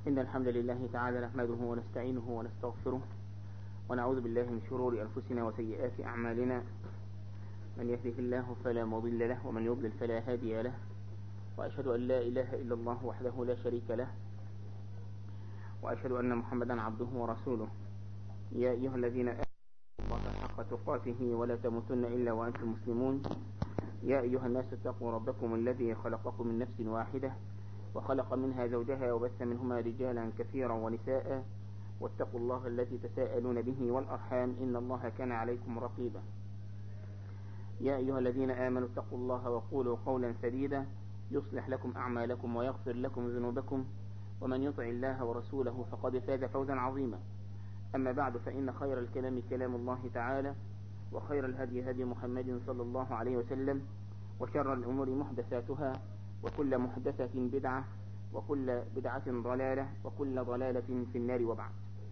إن الحمد لله تعالى نحمده ونستعينه ونستغفره ونعوذ بالله من شرور أنفسنا وسيئات أعمالنا. من يهده الله فلا مضل له ومن يضلل فلا هادي له، وأشهد أن لا إله إلا الله وحده لا شريك له، وأشهد أن محمدا عبده ورسوله. يا أيها الذين آمنوا الله حق تقاته ولا تموتن إلا وأنتم مسلمون. يا أيها الناس اتقوا ربكم الذي خلقكم من نفس واحدة وخلق منها زوجها وبث منهما رجالا كثيرا ونساء، واتقوا الله الذي تساءلون به والأرحام إن الله كان عليكم رقيبا. يا أيها الذين آمنوا اتقوا الله وقولوا قولا سديدا يصلح لكم أعمالكم ويغفر لكم ذنوبكم، ومن يطع الله ورسوله فقد فاز فوزا عظيما. أما بعد، فإن خير الكلام كلام الله تعالى، وخير الهدي هدي محمد صلى الله عليه وسلم، وشر الأمور محدثاتها، وكل محدثة بدعة، وكل بدعة ضلالة، وكل ضلالة في النار. وبعد،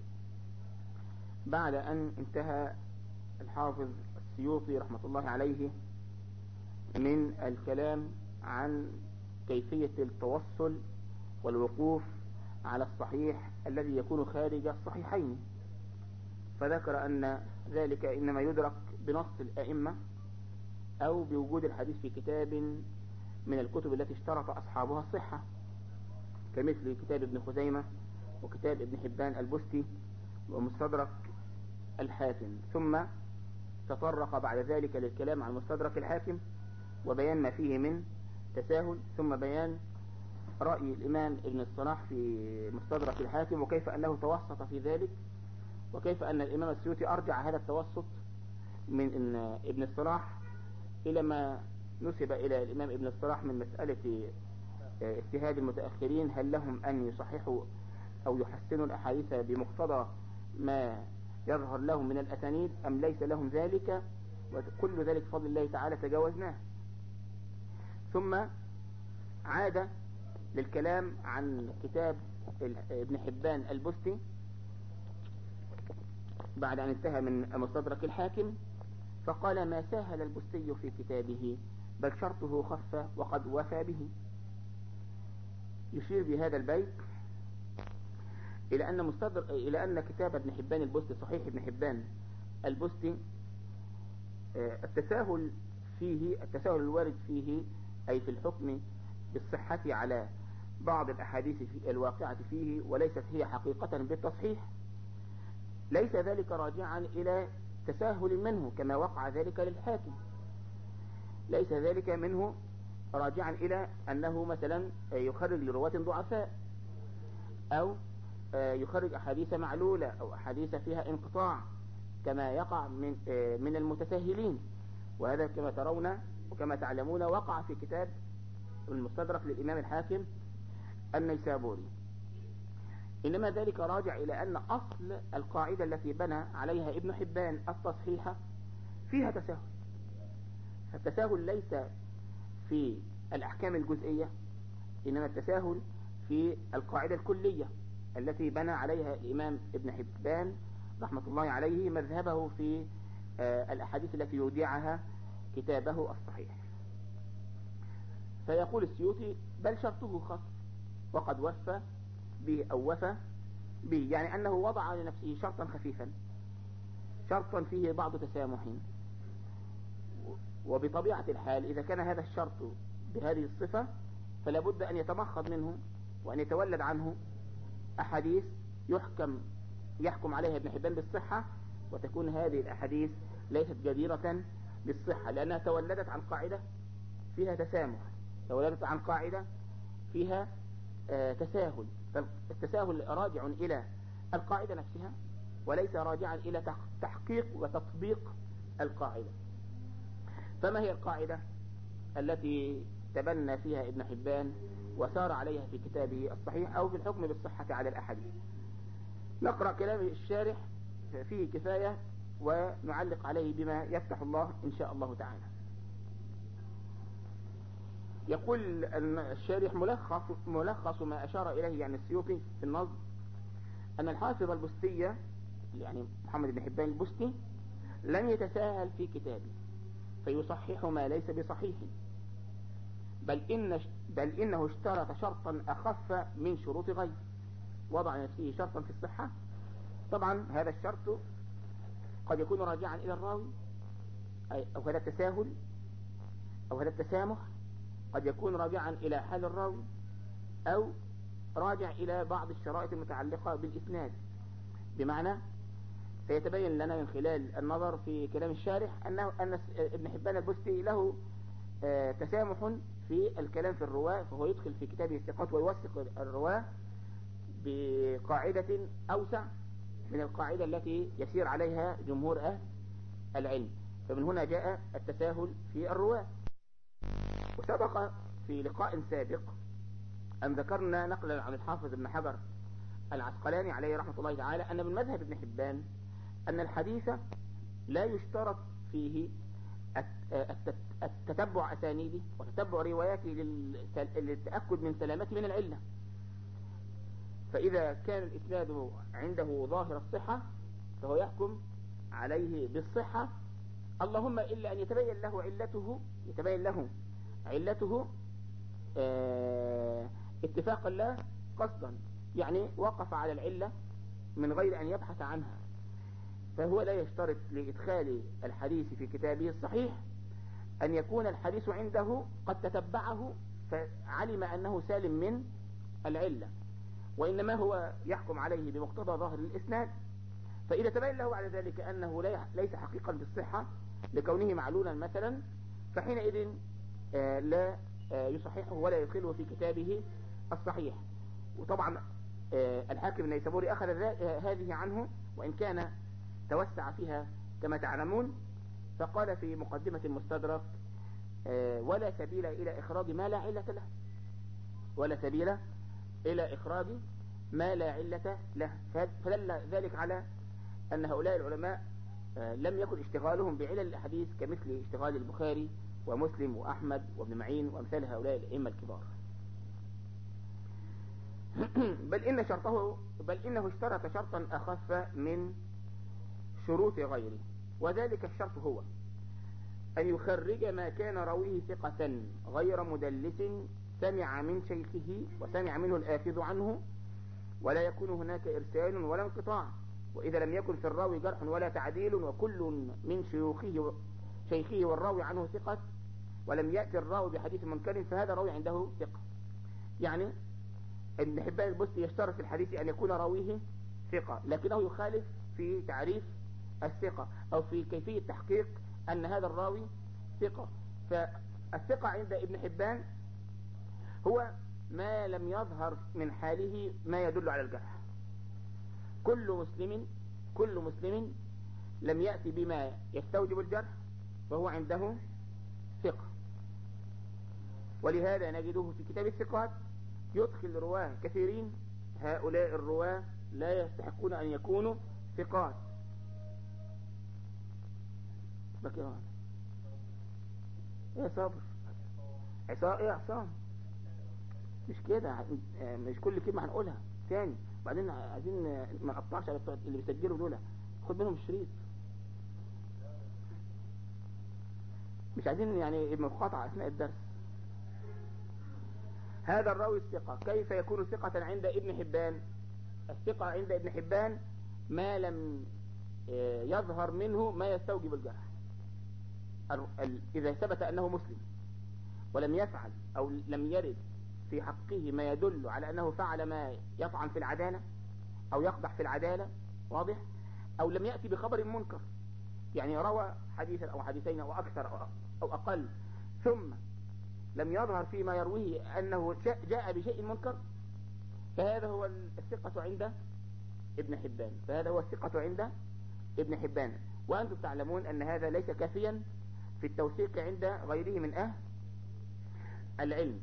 بعد أن انتهى الحافظ السيوطي رحمة الله عليه من الكلام عن كيفية التوصل والوقوف على الصحيح الذي يكون خارج الصحيحين، فذكر أن ذلك إنما يدرك بنص الأئمة أو بوجود الحديث في كتاب من الكتب التي اشترط أصحابها الصحة، كمثل كتاب ابن خزيمة وكتاب ابن حبان البستي ومستدرك الحاكم. ثم تطرق بعد ذلك للكلام عن مستدرك الحاكم وبيان ما فيه من تساهل، ثم بيان رأي الإمام ابن الصلاح في مستدرك الحاكم وكيف أنه توسط في ذلك، وكيف أن الإمام السيوطي أرجع هذا التوسط من إن ابن الصلاح إلى ما نسب إلى الإمام ابن الصلاح من مسألة اجتهاد المتأخرين، هل لهم أن يصححوا أو يحسنوا الأحاديث بمقتضى ما يظهر لهم من الأسانيد أم ليس لهم ذلك، وكل ذلك بفضل الله تعالى تجاوزناه. ثم عاد للكلام عن كتاب ابن حبان البستي بعد أن انتهى من مستدرك الحاكم، فقال: ما ساهل البستي في كتابه بل شرطه خف وقد وفى به. يشير بهذا البيت إلى أن كتاب ابن حبان البستي، صحيح ابن حبان البستي، التساهل الوارد فيه أي في الحكم بالصحة على بعض الأحاديث الواقعة فيه وليست هي حقيقة بالتصحيح، ليس ذلك راجعا إلى تساهل منه كما وقع ذلك للحاكم، ليس ذلك منه راجعا إلى أنه مثلا يخرج لرواة ضعفاء أو يخرج أحاديث معلولة أو أحاديث فيها انقطاع كما يقع من المتساهلين، وهذا كما ترون وكما تعلمون وقع في كتاب المستدرك للإمام الحاكم النيسابوري. إنما ذلك راجع إلى أن أصل القاعدة التي بنى عليها ابن حبان التصحيح فيها تساهل، فالتساهل ليس في الأحكام الجزئية، إنما التساهل في القاعدة الكلية التي بنى عليها الإمام ابن حبان رحمة الله عليه مذهبه في الأحاديث التي يودعها كتابه الصحيح. فيقول السيوطي: بل شرطه خف وقد وفى به أو وفى به، يعني أنه وضع لنفسه شرطا خفيفا، شرطا فيه بعض تسامح، وبطبيعة الحال إذا كان هذا الشرط بهذه الصفة فلا بد أن يتمخض منه وأن يتولد عنه أحاديث يحكم عليها ابن حبان بالصحة، وتكون هذه الأحاديث ليست جديرة بالصحة لأنها تولدت عن قاعدة فيها تسامح، تولدت عن قاعدة فيها تساهل. فالتساهل راجع إلى القاعدة نفسها وليس راجعا إلى تحقيق وتطبيق القاعدة. فما هي القاعدة التي تبنى فيها ابن حبان وسار عليها في كتابه الصحيح أو في الحكم بالصحة على الأحاديث؟ نقرأ كلام الشارح فيه كفاية ونعلق عليه بما يفتح الله إن شاء الله تعالى. يقول الشارح: ملخص ما أشار إليه يعني السيوطي في النظم أن الحافظ البستي يعني محمد بن حبان البستي لم يتساهل في كتابه فيصحح ما ليس بصحيح، بل إنه اشترط شرطا أخف من شروط غيره. وضع نفسه شرطا في الصحة، طبعا هذا الشرط قد يكون راجعا إلى الراوي، أو هذا التساهل أو هذا التسامح قد يكون راجعا إلى حال الراوي، أو راجع إلى بعض الشرائط المتعلقة بالإسناد. بمعنى سيتبين لنا من خلال النظر في كلام الشارح أن ابن حبان البستي له تسامح في الكلام في الرواة، فهو يدخل في كتابه الثقات ويوثق الرواة بقاعدة أوسع من القاعدة التي يسير عليها جمهور أهل العلم. فمن هنا جاء التساهل في الرواة. وسبق في لقاء سابق أن ذكرنا نقلا عن الحافظ ابن حجر العسقلاني عليه رحمة الله تعالى أن من مذهب ابن حبان أن الحديث لا يشترط فيه التتبع أسانيده وتتبع رواياته للتأكد من سلامته من العلة. فإذا كان الإسناد عنده ظاهر الصحة فهو يحكم عليه بالصحة، اللهم إلا أن يتبين له علته اتفاقا لا قصدا، يعني وقف على العلة من غير أن يبحث عنها، فهو لا يشترط لإدخال الحديث في كتابه الصحيح أن يكون الحديث عنده قد تتبعه فعلم أنه سالم من العلة، وإنما هو يحكم عليه بمقتضى ظاهر الإسناد. فإذا تبين له على ذلك أنه ليس حقيقا بالصحة لكونه معلولا مثلا، فحينئذ لا يصححه ولا يدخله في كتابه الصحيح. وطبعا الحاكم النيسابوري أخذ هذه عنه، وإن كان توسع فيها كما تعلمون، فقال في مقدمة المستدرك ولا سبيل إلى إخراج ما لا علة له، ولا سبيل إلى إخراج ما لا علة له. فدل ذلك على أن هؤلاء العلماء لم يكن اشتغالهم بعلل الحديث كمثل اشتغال البخاري ومسلم وأحمد وابن معين وأمثال هؤلاء الأئمة الكبار. بل إنه اشترط شرطا أخف من شروط غيره، وذلك الشرط هو أن يخرج ما كان راويه ثقة غير مدلس سمع من شيخه وسمع منه الآخذ عنه، ولا يكون هناك إرسال ولا انقطاع، وإذا لم يكن في الراوي جرح ولا تعديل، وكل من شيخه والراوي عنه ثقة، ولم يأتي الراوي بحديث منكر فهذا راوي عنده ثقة. يعني ابن حبان البستي يشترط في الحديث أن يكون راويه ثقة، لكنه يخالف في تعريف الثقة أو في كيفية تحقيق أن هذا الراوي ثقة. فالثقة عند ابن حبان هو ما لم يظهر من حاله ما يدل على الجرح. كل مسلم لم يأتي بما يستوجب الجرح فهو عنده ثقة. ولهذا نجده في كتاب الثقات يدخل رواه كثيرين، هؤلاء الرواه لا يستحقون أن يكونوا ثقات. يا صبر عصام مش كده، مش كل كلمة هنقولها تاني. بعدين عايزين ما نقطعش على اللي بيسجلوا دول، خد منهم الشريط، مش عايزين يعني مقاطعة أثناء الدرس. هذا الراوي الثقة كيف يكون ثقة عند ابن حبان؟ الثقة عند ابن حبان ما لم يظهر منه ما يستوجب الجرح. إذا ثبت أنه مسلم ولم يفعل أو لم يرد في حقه ما يدل على أنه فعل ما يطعن في العدالة أو يقدح في العدالة، واضح، أو لم يأتي بخبر منكر، يعني روى حديثا أو حديثين أو أكثر أو أقل ثم لم يظهر فيما يرويه أنه جاء بشيء منكر، فهذا هو الثقة عند ابن حبان. وأنتم تعلمون أن هذا ليس كافيا في التوثيق عند غيره من أهل العلم،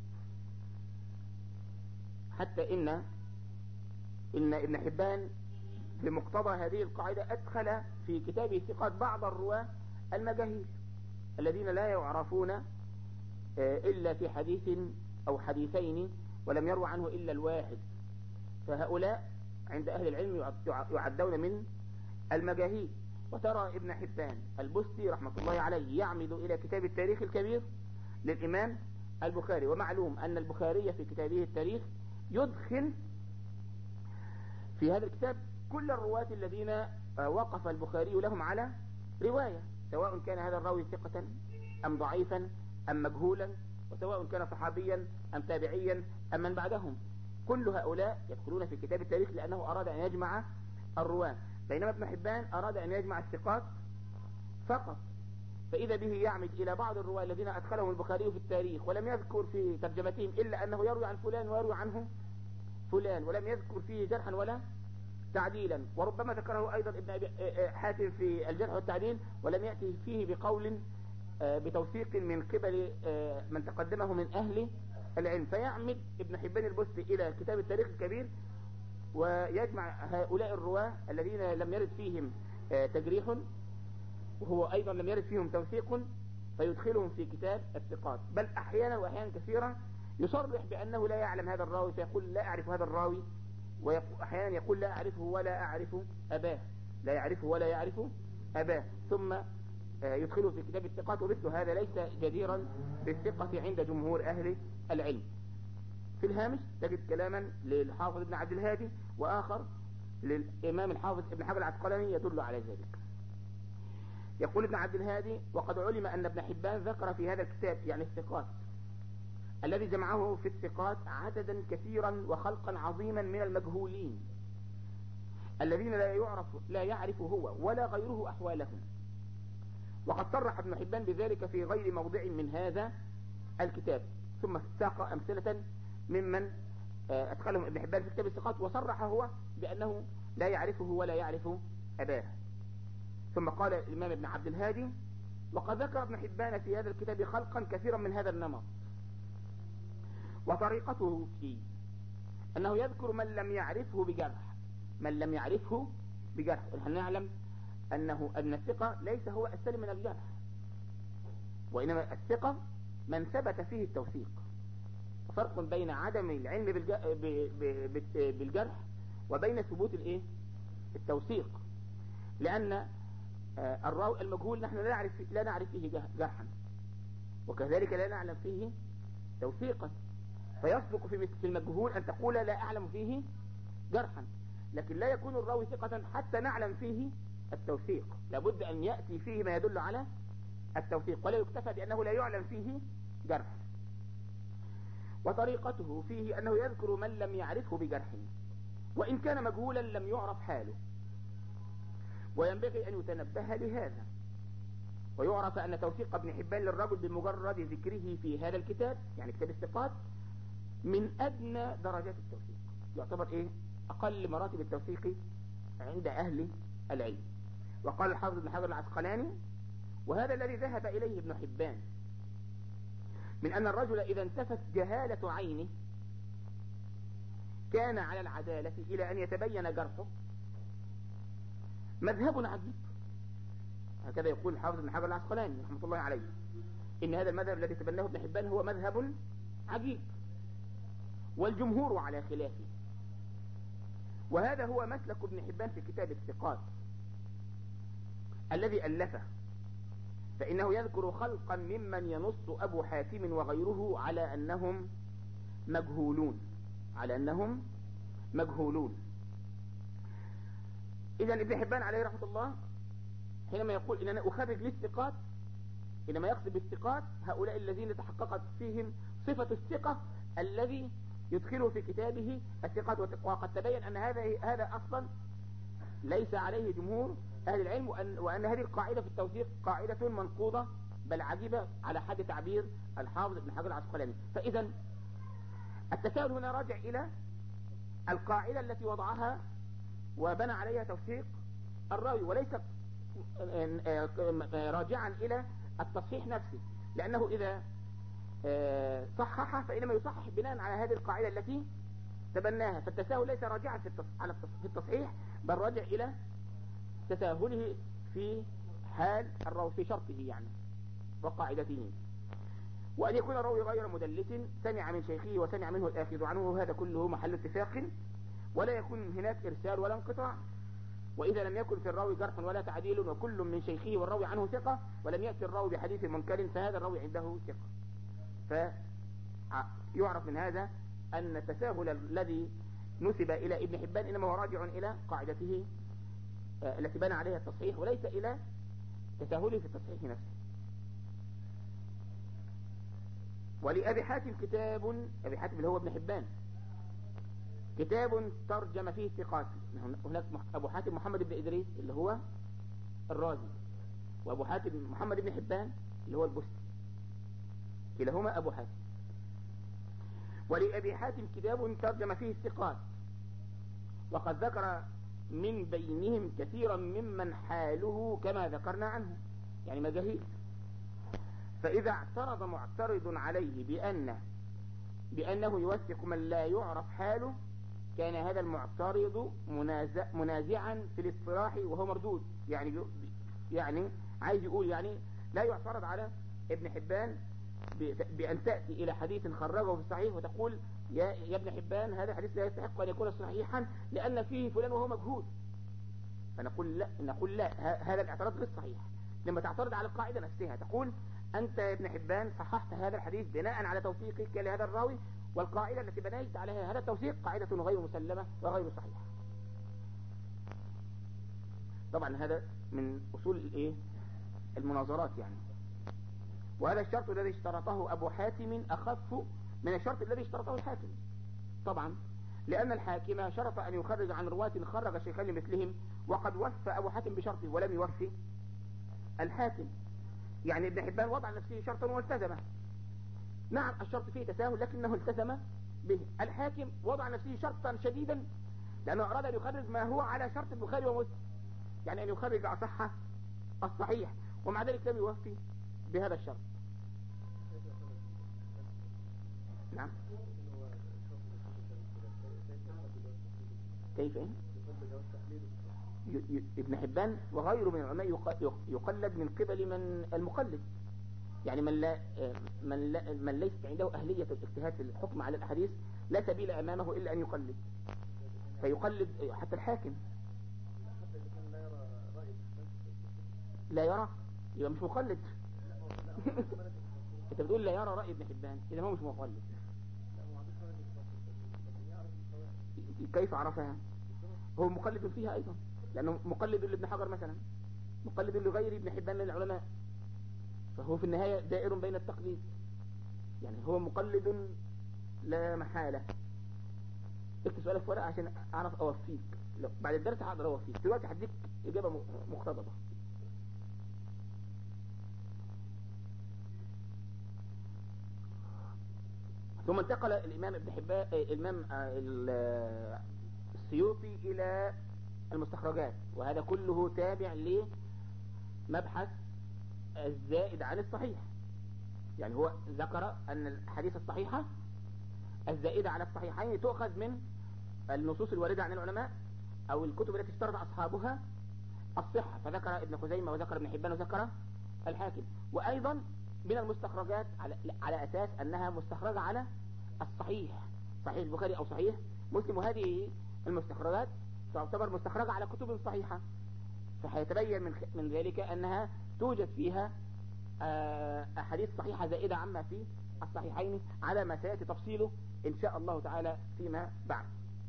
حتى إن ابن حبان بمقتضى هذه القاعدة أدخل في كتابه الثقات بعض الرواة المجاهيل الذين لا يعرفون إلا في حديث أو حديثين ولم يروى عنه إلا الواحد، فهؤلاء عند أهل العلم يعدون من المجاهيل. وترى ابن حبان البستي رحمة الله عليه يعمد إلى كتاب التاريخ الكبير للإمام البخاري، ومعلوم أن البخاري في كتابه التاريخ يدخل في هذا الكتاب كل الرواة الذين وقف البخاري لهم على رواية، سواء كان هذا الراوي ثقة أم ضعيفا أم مجهولا، وسواء كان صحابيا أم تابعيا أم من بعدهم، كل هؤلاء يدخلون في كتاب التاريخ لأنه أراد أن يجمع الرواة، بينما ابن حبان أراد أن يجمع الثقات فقط، فإذا به يعمد إلى بعض الرواة الذين أدخلهم البخاري في التاريخ ولم يذكر في ترجمتهم إلا أنه يروي عن فلان ويروي عنه فلان، ولم يذكر فيه جرحا ولا تعديلا، وربما ذكره أيضا ابن أبي حاتم في الجرح والتعديل ولم يأتي فيه بقول بتوثيق من قبل من تقدمه من أهل العلم، فيعمد ابن حبان البستي إلى كتاب التاريخ الكبير ويجمع هؤلاء الرواة الذين لم يرد فيهم تجريح وهو أيضا لم يرد فيهم توثيق، فيدخلهم في كتاب الثقات، بل أحيانا وأحيانا كثيرا يصرح بأنه لا يعلم هذا الراوي فيقول لا أعرف هذا الراوي، وأحيانا يقول لا أعرفه ولا أعرف أباه، لا يعرفه ولا يعرف أباه، ثم يدخله في كتاب الثقات، ومثل هذا ليس جديرا بالثقة عند جمهور أهل العلم. في الهامش تجد كلاما للحافظ ابن عبد الهادي وآخر للإمام الحافظ ابن حجر العسقلاني يدل على ذلك. يقول ابن عبد الهادي: وقد علم أن ابن حبان ذكر في هذا الكتاب يعني الثقات الذي جمعه في الثقات عددا كثيرا وخلقا عظيما من المجهولين الذين لا يعرف هو ولا غيره أحوالهم، وقد صرح ابن حبان بذلك في غير موضع من هذا الكتاب، ثم ساق أمثلة ممن أدخلهم ابن حبان في كتاب الثقات وصرح هو بأنه لا يعرفه ولا يعرف أباه. ثم قال الإمام ابن عبد الهادي: وقد ذكر ابن حبان في هذا الكتاب خلقا كثيرا من هذا النمط، وطريقته فيه أنه يذكر من لم يعرفه بجرح، من لم يعرفه بجرح، ونحن نعلم أن الثقة ليس هو السلم من الجرح، وإنما الثقة من ثبت فيه التوثيق، وفرق بين عدم العلم بالجرح وبين ثبوت التوثيق، لأن الراوي المجهول نحن لا نعرف فيه جرحا، وكذلك لا نعلم فيه توثيقا، فيصدق في المجهول أن تقول لا أعلم فيه جرحا، لكن لا يكون الراوي ثقة حتى نعلم فيه التوثيق، لابد أن يأتي فيه ما يدل على التوثيق، ولا يكتفى بأنه لا يعلم فيه جرح. وطريقته فيه أنه يذكر من لم يعرفه بجرح وإن كان مجهولا لم يعرف حاله، وينبغي أن يتنبه لهذا، ويعرف أن توثيق ابن حبان للرجل بمجرد ذكره في هذا الكتاب يعني كتاب الثقات من أدنى درجات التوثيق، يعتبر أقل مراتب التوثيق عند أهل العلم. وقال الحافظ ابن حجر العسقلاني: وهذا الذي ذهب إليه ابن حبان من أن الرجل إذا انتفت جهالة عينه كان على العدالة إلى أن يتبين جرحه مذهب عجيب. هكذا يقول الحافظ ابن حجر العسقلاني رحمة الله عليه، إن هذا المذهب الذي تبناه ابن حبان هو مذهب عجيب، والجمهور على خلافه، وهذا هو مسلك ابن حبان في كتاب الثقات الذي ألفه، فإنه يذكر خلقا ممن ينص أبو حاتم وغيره على أنهم مجهولون. إذا ابن حبان عليه رحمة الله حينما يقول إن أنا أخرج للثقات، إنما يقصد بالثقات هؤلاء الذين تحققت فيهم صفة الثقة الذي يدخله في كتابه الثقات، وقد تبين أن هذا أصلا ليس عليه جمهور أهل العلم، وأن هذه القاعدة في التوثيق قاعدة منقوضة بل عجيبة على حد تعبير الحافظ ابن حجر العسقلاني. فإذا التساؤل هنا راجع إلى القاعدة التي وضعها وبنى عليها توثيق الراوي، وليس راجعا إلى التصحيح نفسه، لأنه إذا صحح فإنما يصحح بناء على هذه القاعدة التي تبناها، فالتساهل ليس راجعا في التصحيح بل راجع إلى تساهله في حال الراوي في شرطه يعني وقاعدته، وأن يكون الراوي غير مدلس سمع من شيخه وسمع منه الآخذ عنه، هذا كله محل اتفاق، ولا يكون هناك إرسال ولا انقطاع. وإذا لم يكن في الراوي جرح ولا تعديل وكل من شيخه والراوي عنه ثقة ولم يأتي الراوي بحديث منكر فهذا الراوي عنده ثقة. فيعرف من هذا أن التساهل الذي نسب إلى ابن حبان إنما هو راجع إلى قاعدته التي بنى عليها التصحيح، وليس إلى تساهله في التصحيح نفسه. ولأبي حاتم كتاب، أبي حاتم اللي هو ابن حبان، كتاب ترجم فيه الثقات. هناك أبو حاتم محمد بن إدريس اللي هو الرازي، وأبو حاتم محمد بن حبان اللي هو البستي، كلاهما أبو حاتم. ولأبي حاتم كتاب ترجم فيه الثقات، وقد ذكر من بينهم كثيرا ممن حاله كما ذكرنا عنه، يعني مجاهيل. فإذا اعترض معترض عليه بأنه يوثق من لا يعرف حاله، كان هذا المعترض منازعا في الاصطلاح وهو مردود. يعني عايز يقول يعني لا يعترض على ابن حبان بأن تأتي إلى حديث خرجه في الصحيح وتقول يا ابن حبان هذا حديث لا يستحق أن يكون صحيحا لأن فيه فلان وهو مجهول. فنقول لا هذا الاعتراض غير صحيح. لما تعترض على القاعدة نفسها تقول أنت يا ابن حبان صححت هذا الحديث بناء على توثيقك لهذا الراوي، والقاعدة التي بنيت عليها هذا التوثيق قاعدة غير مسلمة وغير صحيحة. طبعا هذا من أصول المناظرات يعني. وهذا الشرط الذي اشترطه أبو حاتم أخف من الشرط الذي اشترطه الحاكم، طبعا لأن الحاكم شرط أن يخرج عن رواة خرج شيخين لمثلهم، وقد وفى أبو حاتم بشرطه ولم يوفي الحاكم. يعني ابن حبان وضع نفسه شرطا والتزمه، نعم الشرط فيه تساهل لكنه التزم به. الحاكم وضع نفسه شرطا شديدا لأنه أراد أن يخرج ما هو على شرط البخاري ومسلم، يعني أن يخرج أصح الصحيح، ومع ذلك لم يوفي بهذا الشرط. نعم كيف ابن حبان وغيره من العلماء يقلد من قبل من المقلد، يعني من ليس عنده أهلية الاجتهاد في الحكم على الأحاديث لا سبيل أمامه إلا أن يقلد، فيقلد حتى الحاكم. لا يرى يبقى مش مقلد. انت بتقول لا يرى رأي ابن حبان إذا هو مش مقلد. كيف عرفها؟ هو مقلد فيها أيضا، لأنه مقلد لابن حجر مثلا، مقلد لغير ابن حبان من العلماء، فهو في النهاية دائر بين التقليد، يعني هو مقلد لا محالة. اكتب سؤالك في ورقة عشان أعرف أوفيك، بعد الدرس هقدر أوفيك، دلوقتي هديك إجابة مقتضبة. ثم انتقل الإمام ابن حبان الإمام السيوطي إلى المستخرجات، وهذا كله تابع لمبحث الزائد عن الصحيح. يعني هو ذكر أن الحديث الصحيحة الزائدة على الصحيحين تؤخذ من النصوص الواردة عن العلماء أو الكتب التي اشترط أصحابها الصحة، فذكر ابن خزيمة وذكر ابن حبان وذكر الحاكم. وأيضا من المستخرجات على أساس أنها مستخرجة على الصحيح، صحيح البخاري أو صحيح مسلم، وهذه المستخرجات تعتبر مستخرجة على كتب صحيحة، فهيتبين من ذلك أنها توجد فيها أحاديث صحيحة زائدة عما في الصحيحين على ما سيأتي تفصيله إن شاء الله تعالى فيما بعد.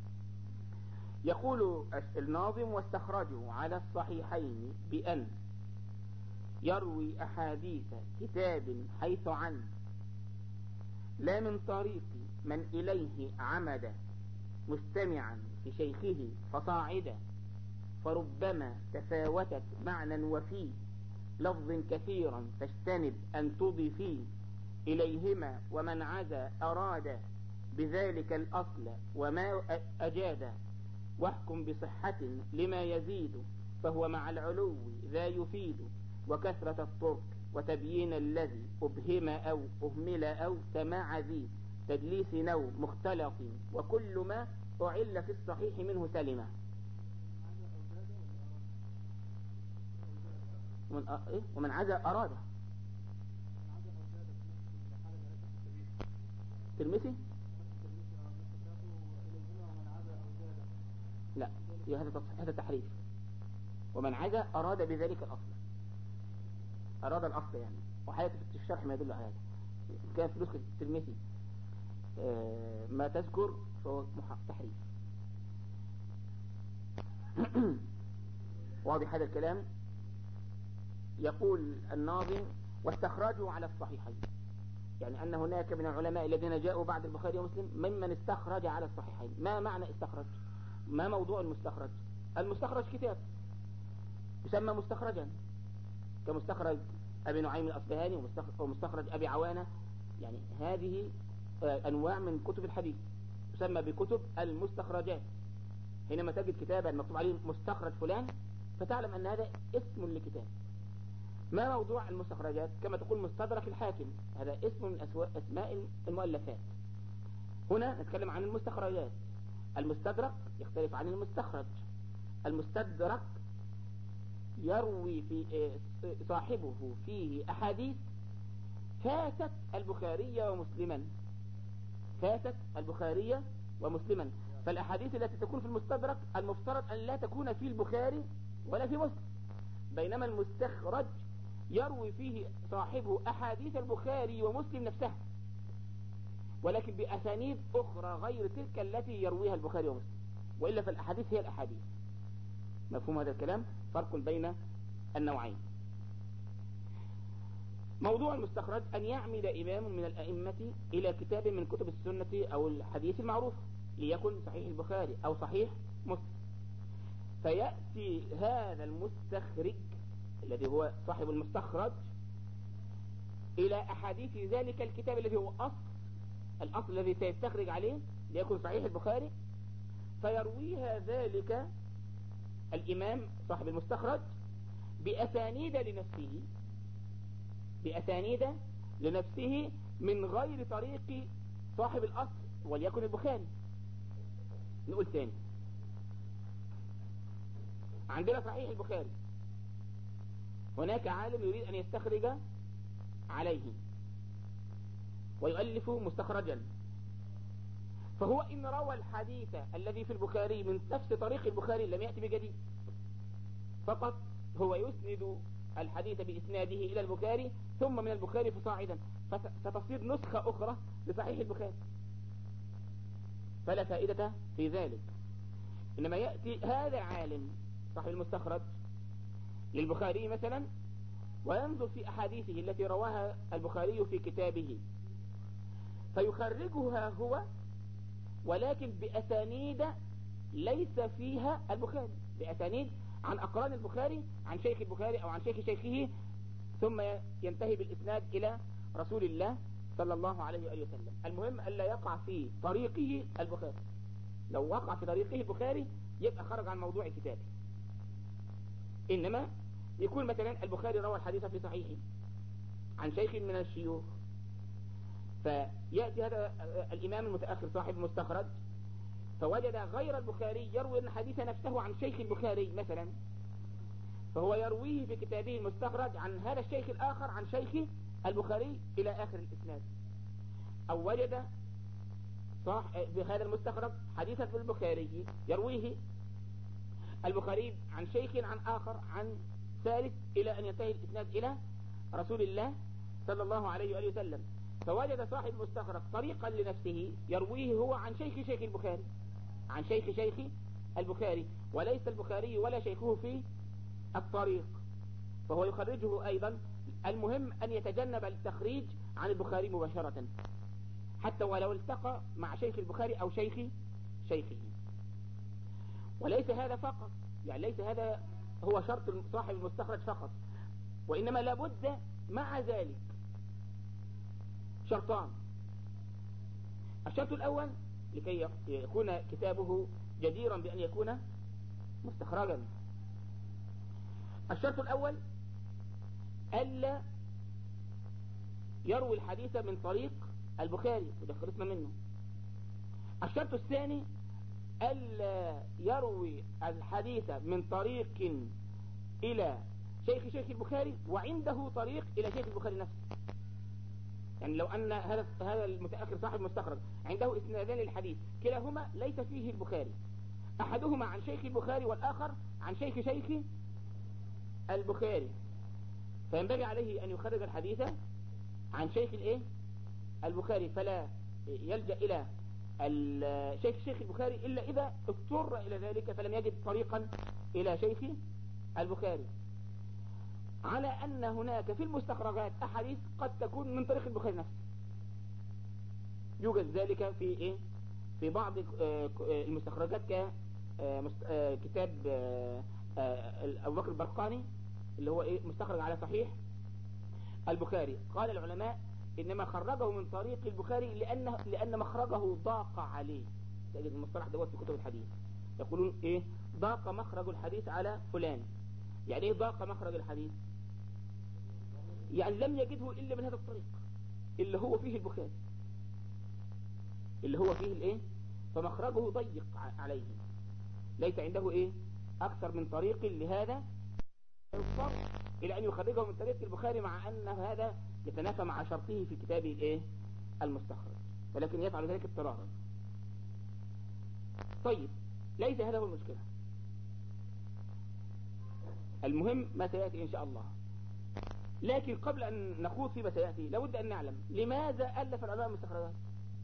يقول الناظم واستخرجوا على الصحيحين بأن يروي أحاديث كتاب حيث عن لا من طريق من إليه عمد مستمعا في شيخه فصاعدا، فربما تفاوتت معنى وفي لفظ كثيرا فاجتنب أن تضيفي إليهما، ومن عزى أراد بذلك الأصل وما أجاد، واحكم بصحة لما يزيد فهو مع العلو ذا يفيد، وكثرة الطرق وتبيين الذي أبهم أو أهمل أو سماع ذي تدليس نو مختلط، وكل ما أعل في الصحيح منه سلمة. ومن عزى أراد ترمسي لا هذا تحريف. ومن عزى أراد بذلك الأصل، أراد الأصل يعني، وحياته في الشرح ما يدل على هذا. كان في نسخة الترمذي ما تذكر فهو تحريف. واضح هذا الكلام؟ يقول الناظم: واستخرجوا على الصحيحين، يعني أن هناك من العلماء الذين جاءوا بعد البخاري ومسلم ممن استخرج على الصحيحين. ما معنى استخرج؟ ما موضوع المستخرج؟ المستخرج كتاب يسمى مستخرجا، كمستخرج أبي نعيم الأصبهاني ومستخرج أبي عوانة، يعني هذه أنواع من كتب الحديث تسمى بكتب المستخرجات. حينما تجد كتابا مكتوب عليه مستخرج فلان فتعلم أن هذا اسم لكتاب. ما موضوع المستخرجات؟ كما تقول مستدرك الحاكم، هذا اسم من أسماء المؤلفات. هنا نتكلم عن المستخرجات. المستدرك يختلف عن المستخرج. المستدرك يروي في صاحبه فيه أحاديث فاتت البخاري ومسلما، فاتت البخاري ومسلما. فالأحاديث التي تكون في المستدرك المفترض أن لا تكون في البخاري ولا في مسلم، بينما المستخرج يروي فيه صاحبه أحاديث البخاري ومسلم نفسها، ولكن بأسانيد أخرى غير تلك التي يرويها البخاري ومسلم، وإلا فالأحاديث هي الأحاديث. مفهوم هذا الكلام؟ فرق بين النوعين. موضوع المستخرج أن يعمد إمام من الأئمة إلى كتاب من كتب السنة أو الحديث المعروف، ليكن صحيح البخاري أو صحيح مسلم، فيأتي هذا المستخرج الذي هو صاحب المستخرج إلى أحاديث ذلك الكتاب الذي هو الأصل الذي سيستخرج عليه، ليكن صحيح البخاري، فيرويها ذلك الإمام صاحب المستخرج بأسانيد لنفسه من غير طريق صاحب الأصل وليكن البخاري. نقول ثاني، عندنا صحيح البخاري، هناك عالم يريد أن يستخرج عليه ويؤلف مستخرجا، فهو إن روى الحديث الذي في البخاري من نفس طريق البخاري لم يأتي بجديد، فقط هو يسند الحديث بإسناده إلى البخاري ثم من البخاري فصاعدا، فتصير نسخة أخرى لصحيح البخاري، فلا فائدة في ذلك. إنما يأتي هذا العالم صاحب المستخرج للبخاري مثلا وينظر في أحاديثه التي رواها البخاري في كتابه فيخرجها هو، ولكن بأسانيد ليس فيها البخاري، بأسانيد عن أقران البخاري عن شيخ البخاري أو عن شيخ شيخه، ثم ينتهي بالإسناد إلى رسول الله صلى الله عليه وآله وسلم. المهم ألا يقع في طريقه البخاري، لو وقع في طريقه البخاري يبقى خرج عن موضوع كتابه. إنما يكون مثلا البخاري روى الحديث في صحيحه عن شيخ من الشيوخ، فيأتي هذا الإمام المتأخر صاحب المستخرج فوجد غير البخاري يروي الحديث نفسه عن شيخ البخاري مثلا، فهو يرويه في كتابه المستخرج عن هذا الشيخ الآخر عن شيخ البخاري إلى آخر الإسناد. أو وجد بهذا المستخرج حديثا في البخاري يرويه البخاري عن شيخ عن آخر عن ثالث إلى أن ينتهي الإسناد إلى رسول الله صلى الله عليه وآله وسلم، فوجد صاحب المستخرج طريقا لنفسه يرويه هو عن شيخ البخاري، عن شيخ البخاري، وليس البخاري ولا شيخه في الطريق، فهو يخرجه أيضا. المهم أن يتجنب التخريج عن البخاري مباشرة حتى ولو التقى مع شيخ البخاري أو شيخه. وليس هذا فقط، يعني ليس هذا هو شرط صاحب المستخرج فقط، وإنما لابد مع ذلك شرطان. الشرط الأول لكي يكون كتابه جديرا بأن يكون مستخرجا، الشرط الأول ألا يروي الحديث من طريق البخاري، وده خلصنا منه. الشرط الثاني ألا يروي الحديث من طريق إلى شيخ البخاري وعنده طريق إلى شيخ البخاري نفسه. يعني لو أن هذا المتأخر صاحب المستخرج عنده اسنادان للحديث كلاهما ليس فيه البخاري، أحدهما عن شيخ البخاري والآخر عن شيخ البخاري، فينبغي عليه أن يخرج الحديث عن شيخ البخاري، فلا يلجأ إلى شيخ البخاري إلا إذا اضطر إلى ذلك فلم يجد طريقا إلى شيخ البخاري، على أن هناك في المستخرجات أحاديث قد تكون من طريق البخاري نفسه. يوجد ذلك في إيه؟ في بعض المستخرجات كتاب أبو بكر البرقاني اللي هو إيه؟ مستخرج على صحيح البخاري. قال العلماء إنما خرجه من طريق البخاري لأن مخرجه ضاق عليه. تجد المصطلح دوت في كتب الحديث، يقولون إيه؟ ضاق مخرج الحديث على فلان. يعني إيه ضاق مخرج الحديث؟ يعني لم يجده إلا من هذا الطريق اللي هو فيه البخاري، اللي هو فيه الإيه؟ فمخرجه ضيق عليه، ليس عنده إيه؟ أكثر من طريق لهذا، يضطر إلى أن يخرجه من طريق البخاري، مع أن هذا يتنافى مع شرطه في كتاب الإيه؟ المستخرج، ولكن يفعل ذلك اضطرارا. طيب، ليس هذا هو المشكلة. المهم ما سيأتي إن شاء الله. لكن قبل أن نخوض فيما سيأتي لابد أن نعلم لماذا ألف العلماء المستخرجات.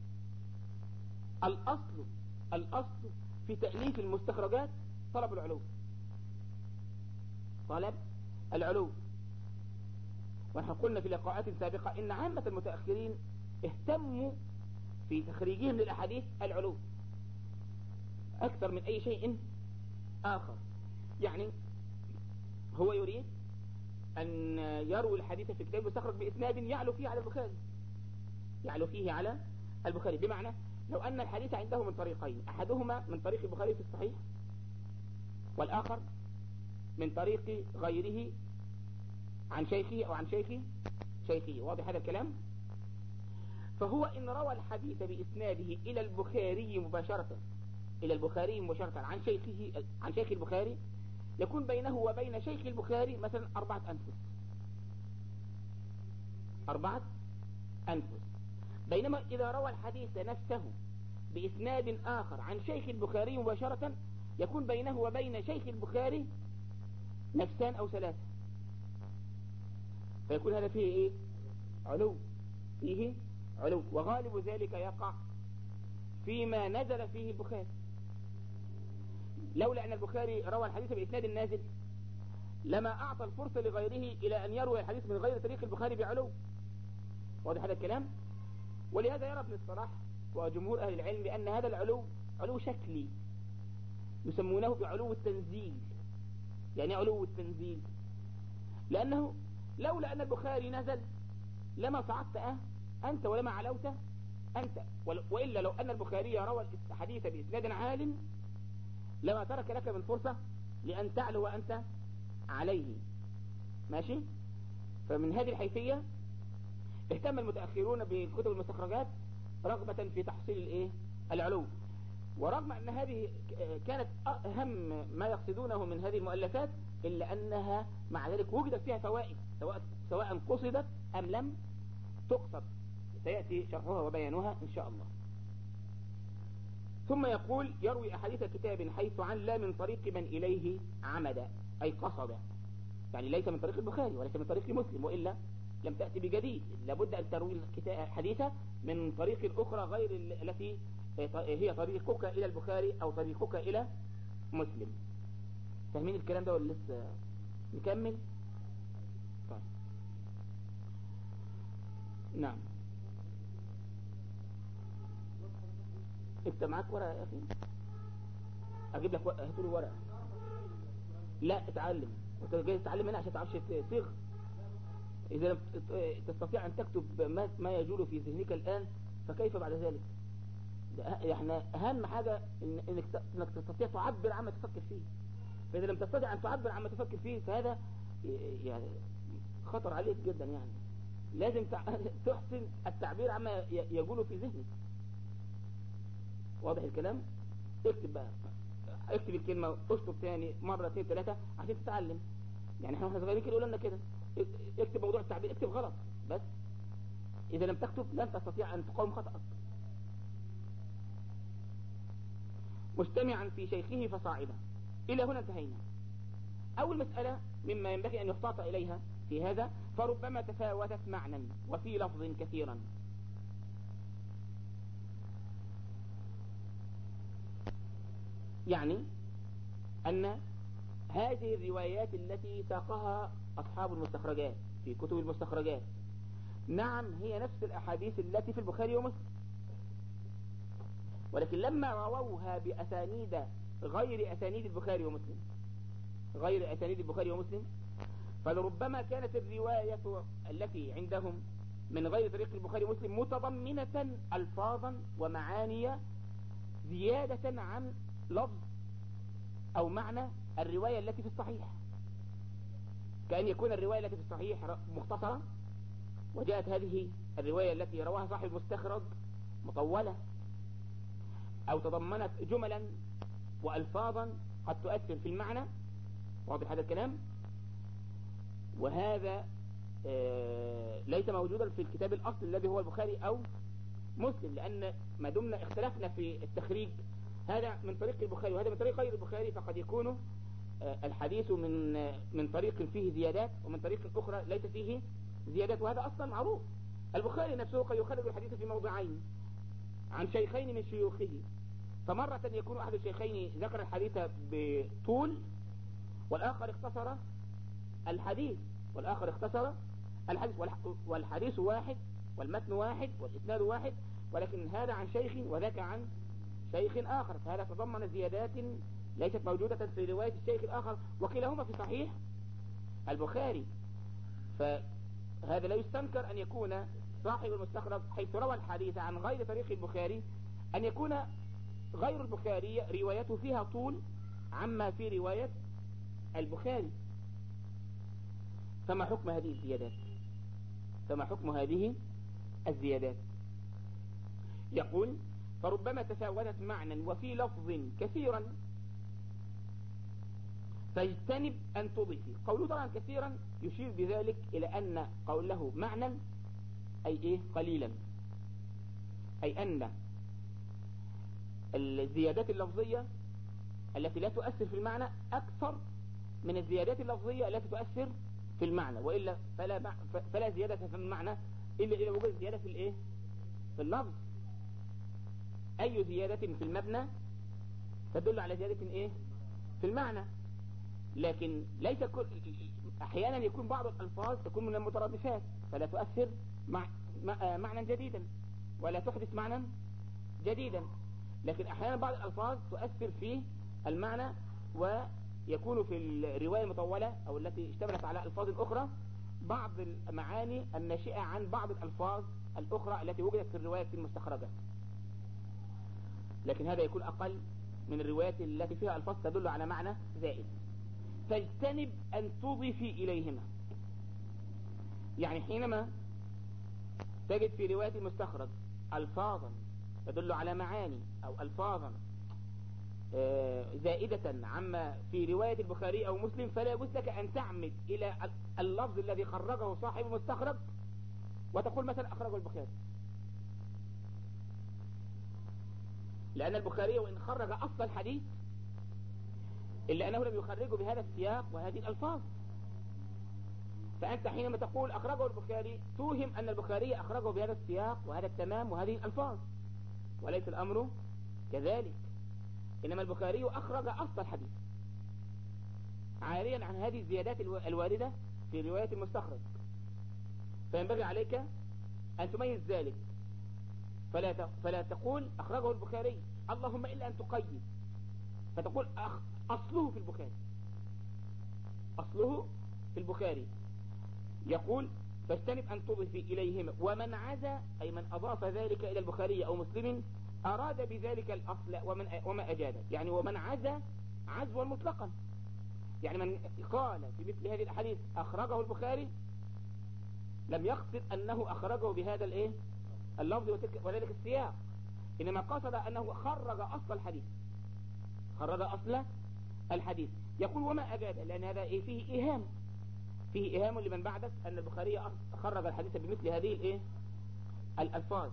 الأصل في تأليف المستخرجات طلب العلو، طلب العلو. ونحن قلنا في لقاءات سابقة إن عامة المتأخرين اهتموا في تخريجهم للأحاديث العلو أكثر من أي شيء آخر. يعني هو يريد أن يروي الحديث في كتاب المستخرج بإسناد يعلو فيه على البخاري، يعلو فيه على البخاري، بمعنى لو أن الحديث عنده من طريقين، أحدهما من طريق البخاري في الصحيح، والآخر من طريق غيره عن شيخه أو عن شيخه. واضح هذا الكلام؟ فهو إن روى الحديث بإسناده إلى البخاري مباشرة عن شيخ البخاري، يكون بينه وبين شيخ البخاري مثلا 4 أنفس. بينما إذا روى الحديث نفسه بإسناد آخر عن شيخ البخاري مباشرة، يكون بينه وبين شيخ البخاري 2 أو 3. فيكون هذا فيه إيه؟ علو. وغالب ذلك يقع فيما نزل فيه البخاري. لولا أن البخاري روى الحديث بإسناد نازل لما أعطى الفرصة لغيره إلى أن يروي الحديث من غير طريق البخاري بعلو. واضح هذا الكلام؟ ولهذا يرى ابن الصلاح وجمهور أهل العلم بأن هذا العلو علو شكلي، يسمونه بعلو التنزيل. يعني علو التنزيل لأنه لولا أن البخاري نزل لما صعدت أنت ولما علوت أنت، وإلا لو أن البخاري روى الحديث بإسناد عال لما ترك لك من فرصة لأن تعلو وأنت عليه. ماشي؟ فمن هذه الحيثية اهتم المتأخرون بكتب المستخرجات رغبة في تحصيل العلو. ورغم أن هذه كانت أهم ما يقصدونه من هذه المؤلفات، إلا أنها مع ذلك وجدت فيها فوائد سواء قصدت أم لم تقصد، سيأتي شرحها وبيانها إن شاء الله. ثم يقول: يروي أحاديث كتاب حيث عن لا من طريق من إليه عمد، أي قصد، يعني ليس من طريق البخاري وليس من طريق مسلم، وإلا لم تأتي بجديد. لابد أن تروي الحديث من طريق أخرى غير التي هي طريقك إلى البخاري أو طريقك إلى مسلم. فاهمين الكلام ده ولا لسه نكمل؟ طيب. نعم. انت معاك ورقة يا أخي؟ أجيب لك هاتولي ورقة. لا، اتعلم، وانت جاي تتعلم هنا عشان تعرفش تصيغ. إذا لم تستطيع أن تكتب ما يجول في ذهنك الآن فكيف بعد ذلك؟ يعني أهم حاجة إنك تستطيع تعبر عما تفكر فيه. فإذا لم تستطيع أن تعبر عما تفكر فيه فهذا يعني خطر عليك جدا. يعني لازم تحسن التعبير عما يجول في ذهنك. واضح الكلام؟ اكتب بقى، اكتب الكلمة، اشطب تاني مرة 2 3 عشان تتعلم. يعني احنا صغيرين كده يقولوا لنا كده اكتب موضوع التعبير، اكتب غلط، بس إذا لم تكتب لن تستطيع أن تقاوم خطأك. مجتمعا في شيخه فصاعدا. إلى هنا انتهينا. أول مسألة مما ينبغي أن يحتاط إليها في هذا: فربما تفاوتت معنى وفي لفظ كثيرا. يعني أن هذه الروايات التي ساقها أصحاب المستخرجات في كتب المستخرجات نعم هي نفس الأحاديث التي في البخاري ومسلم، ولكن لما رووها بأسانيد غير أسانيد البخاري ومسلم، غير أسانيد البخاري ومسلم، فلربما كانت الرواية التي عندهم من غير طريق البخاري ومسلم متضمنة ألفاظا ومعاني زيادة عن لفظ أو معنى الرواية التي في الصحيح، كأن يكون الرواية التي في الصحيح مختصرة، وجاءت هذه الرواية التي رواها صاحب المستخرج مطولة، أو تضمنت جملا وألفاظا قد تؤثر في المعنى. واضح هذا الكلام؟ وهذا ليس موجودا في الكتاب الأصل الذي هو البخاري أو مسلم، لأن ما دمنا اختلفنا في التخريج، هذا من طريق البخاري وهذا من طريق غير البخاري، فقد يكون الحديث من طريق فيه زيادات ومن طريق أخرى ليس فيه زيادات، وهذا أصلا معروف. البخاري نفسه قد يخرج الحديث في موضعين عن شيخين من شيوخه، فمرة يكون أحد الشيخين ذكر الحديث بطول والآخر اختصر الحديث، والحديث واحد والمتن واحد والإسناد واحد، ولكن هذا عن شيخ وذاك عن شيخ آخر، فهذا تضمن زيادات ليست موجودة في رواية الشيخ الآخر، وكلاهما في صحيح البخاري. فهذا لا يستنكر أن يكون صاحب المستخرج حيث روى الحديث عن غير طريق البخاري أن يكون غير البخاري روايته فيها طول عما في رواية البخاري. فما حكم هذه الزيادات؟ يقول فربما تفاوتت معنى وفي لفظ كثيرا فاجتنب أن تضيفي. قوله طبعا كثيرا يشير بذلك إلى أن قوله معنى أي قليلا، أي أن الزيادات اللفظية التي لا تؤثر في المعنى أكثر من الزيادات اللفظية التي تؤثر في المعنى، وإلا فلا زيادة في المعنى إلا إذا وجد زيادة في اللفظ. أي زيادة في المبنى تدل على زيادة في المعنى، لكن ليس أحيانا يكون بعض الألفاظ تكون من المترادفات فلا تؤثر معنى جديدا ولا تحدث معنى جديدا، لكن أحيانا بعض الألفاظ تؤثر في المعنى، ويكون في الرواية المطولة أو التي اشتملت على ألفاظ أخرى بعض المعاني الناشئة عن بعض الألفاظ الأخرى التي وجدت في الرواية المستخرجة، لكن هذا يكون أقل من الروايات التي فيها ألفاظ تدل على معنى زائد. فاجتنب أن تضيفي إليهما، يعني حينما تجد في رواية المستخرج ألفاظا تدل على معاني أو ألفاظا زائدة عما في رواية البخاري أو مسلم، فلا يجوز لك أن تعمد إلى اللفظ الذي خرجه صاحب المستخرج وتقول مثلا أخرجه البخاري، لأن البخاري وإن خرج أصل الحديث إلا أنه لم يخرجه بهذا السياق وهذه الألفاظ، فأنت حينما تقول أخرجه البخاري توهم أن البخاري أخرجه بهذا السياق وهذا التمام وهذه الألفاظ، وليس الأمر كذلك، إنما البخاري أخرج أصل الحديث عاريا عن هذه الزيادات الواردة في رواية المستخرج، فينبغي عليك أن تميز ذلك، فلا تقول أخرجه البخاري اللهم إلا أن تقيد فتقول أصله في البخاري. يقول فاجتنب أن تضيفي إليهما، ومن عزى أي من أضاف ذلك إلى البخاري أو مسلم أراد بذلك الأصل وما أجاد، يعني ومن عزى عزوا مطلقا، يعني من قال في مثل هذه الحديث أخرجه البخاري لم يقصد أنه أخرجه بهذا اللفظ وذلك السياق، إنما قصد أنه خرج أصل الحديث. يقول وما أجاد، لأن هذا فيه إيهام لمن بعدك أن البخاري خرج الحديث بمثل هذه الألفاظ،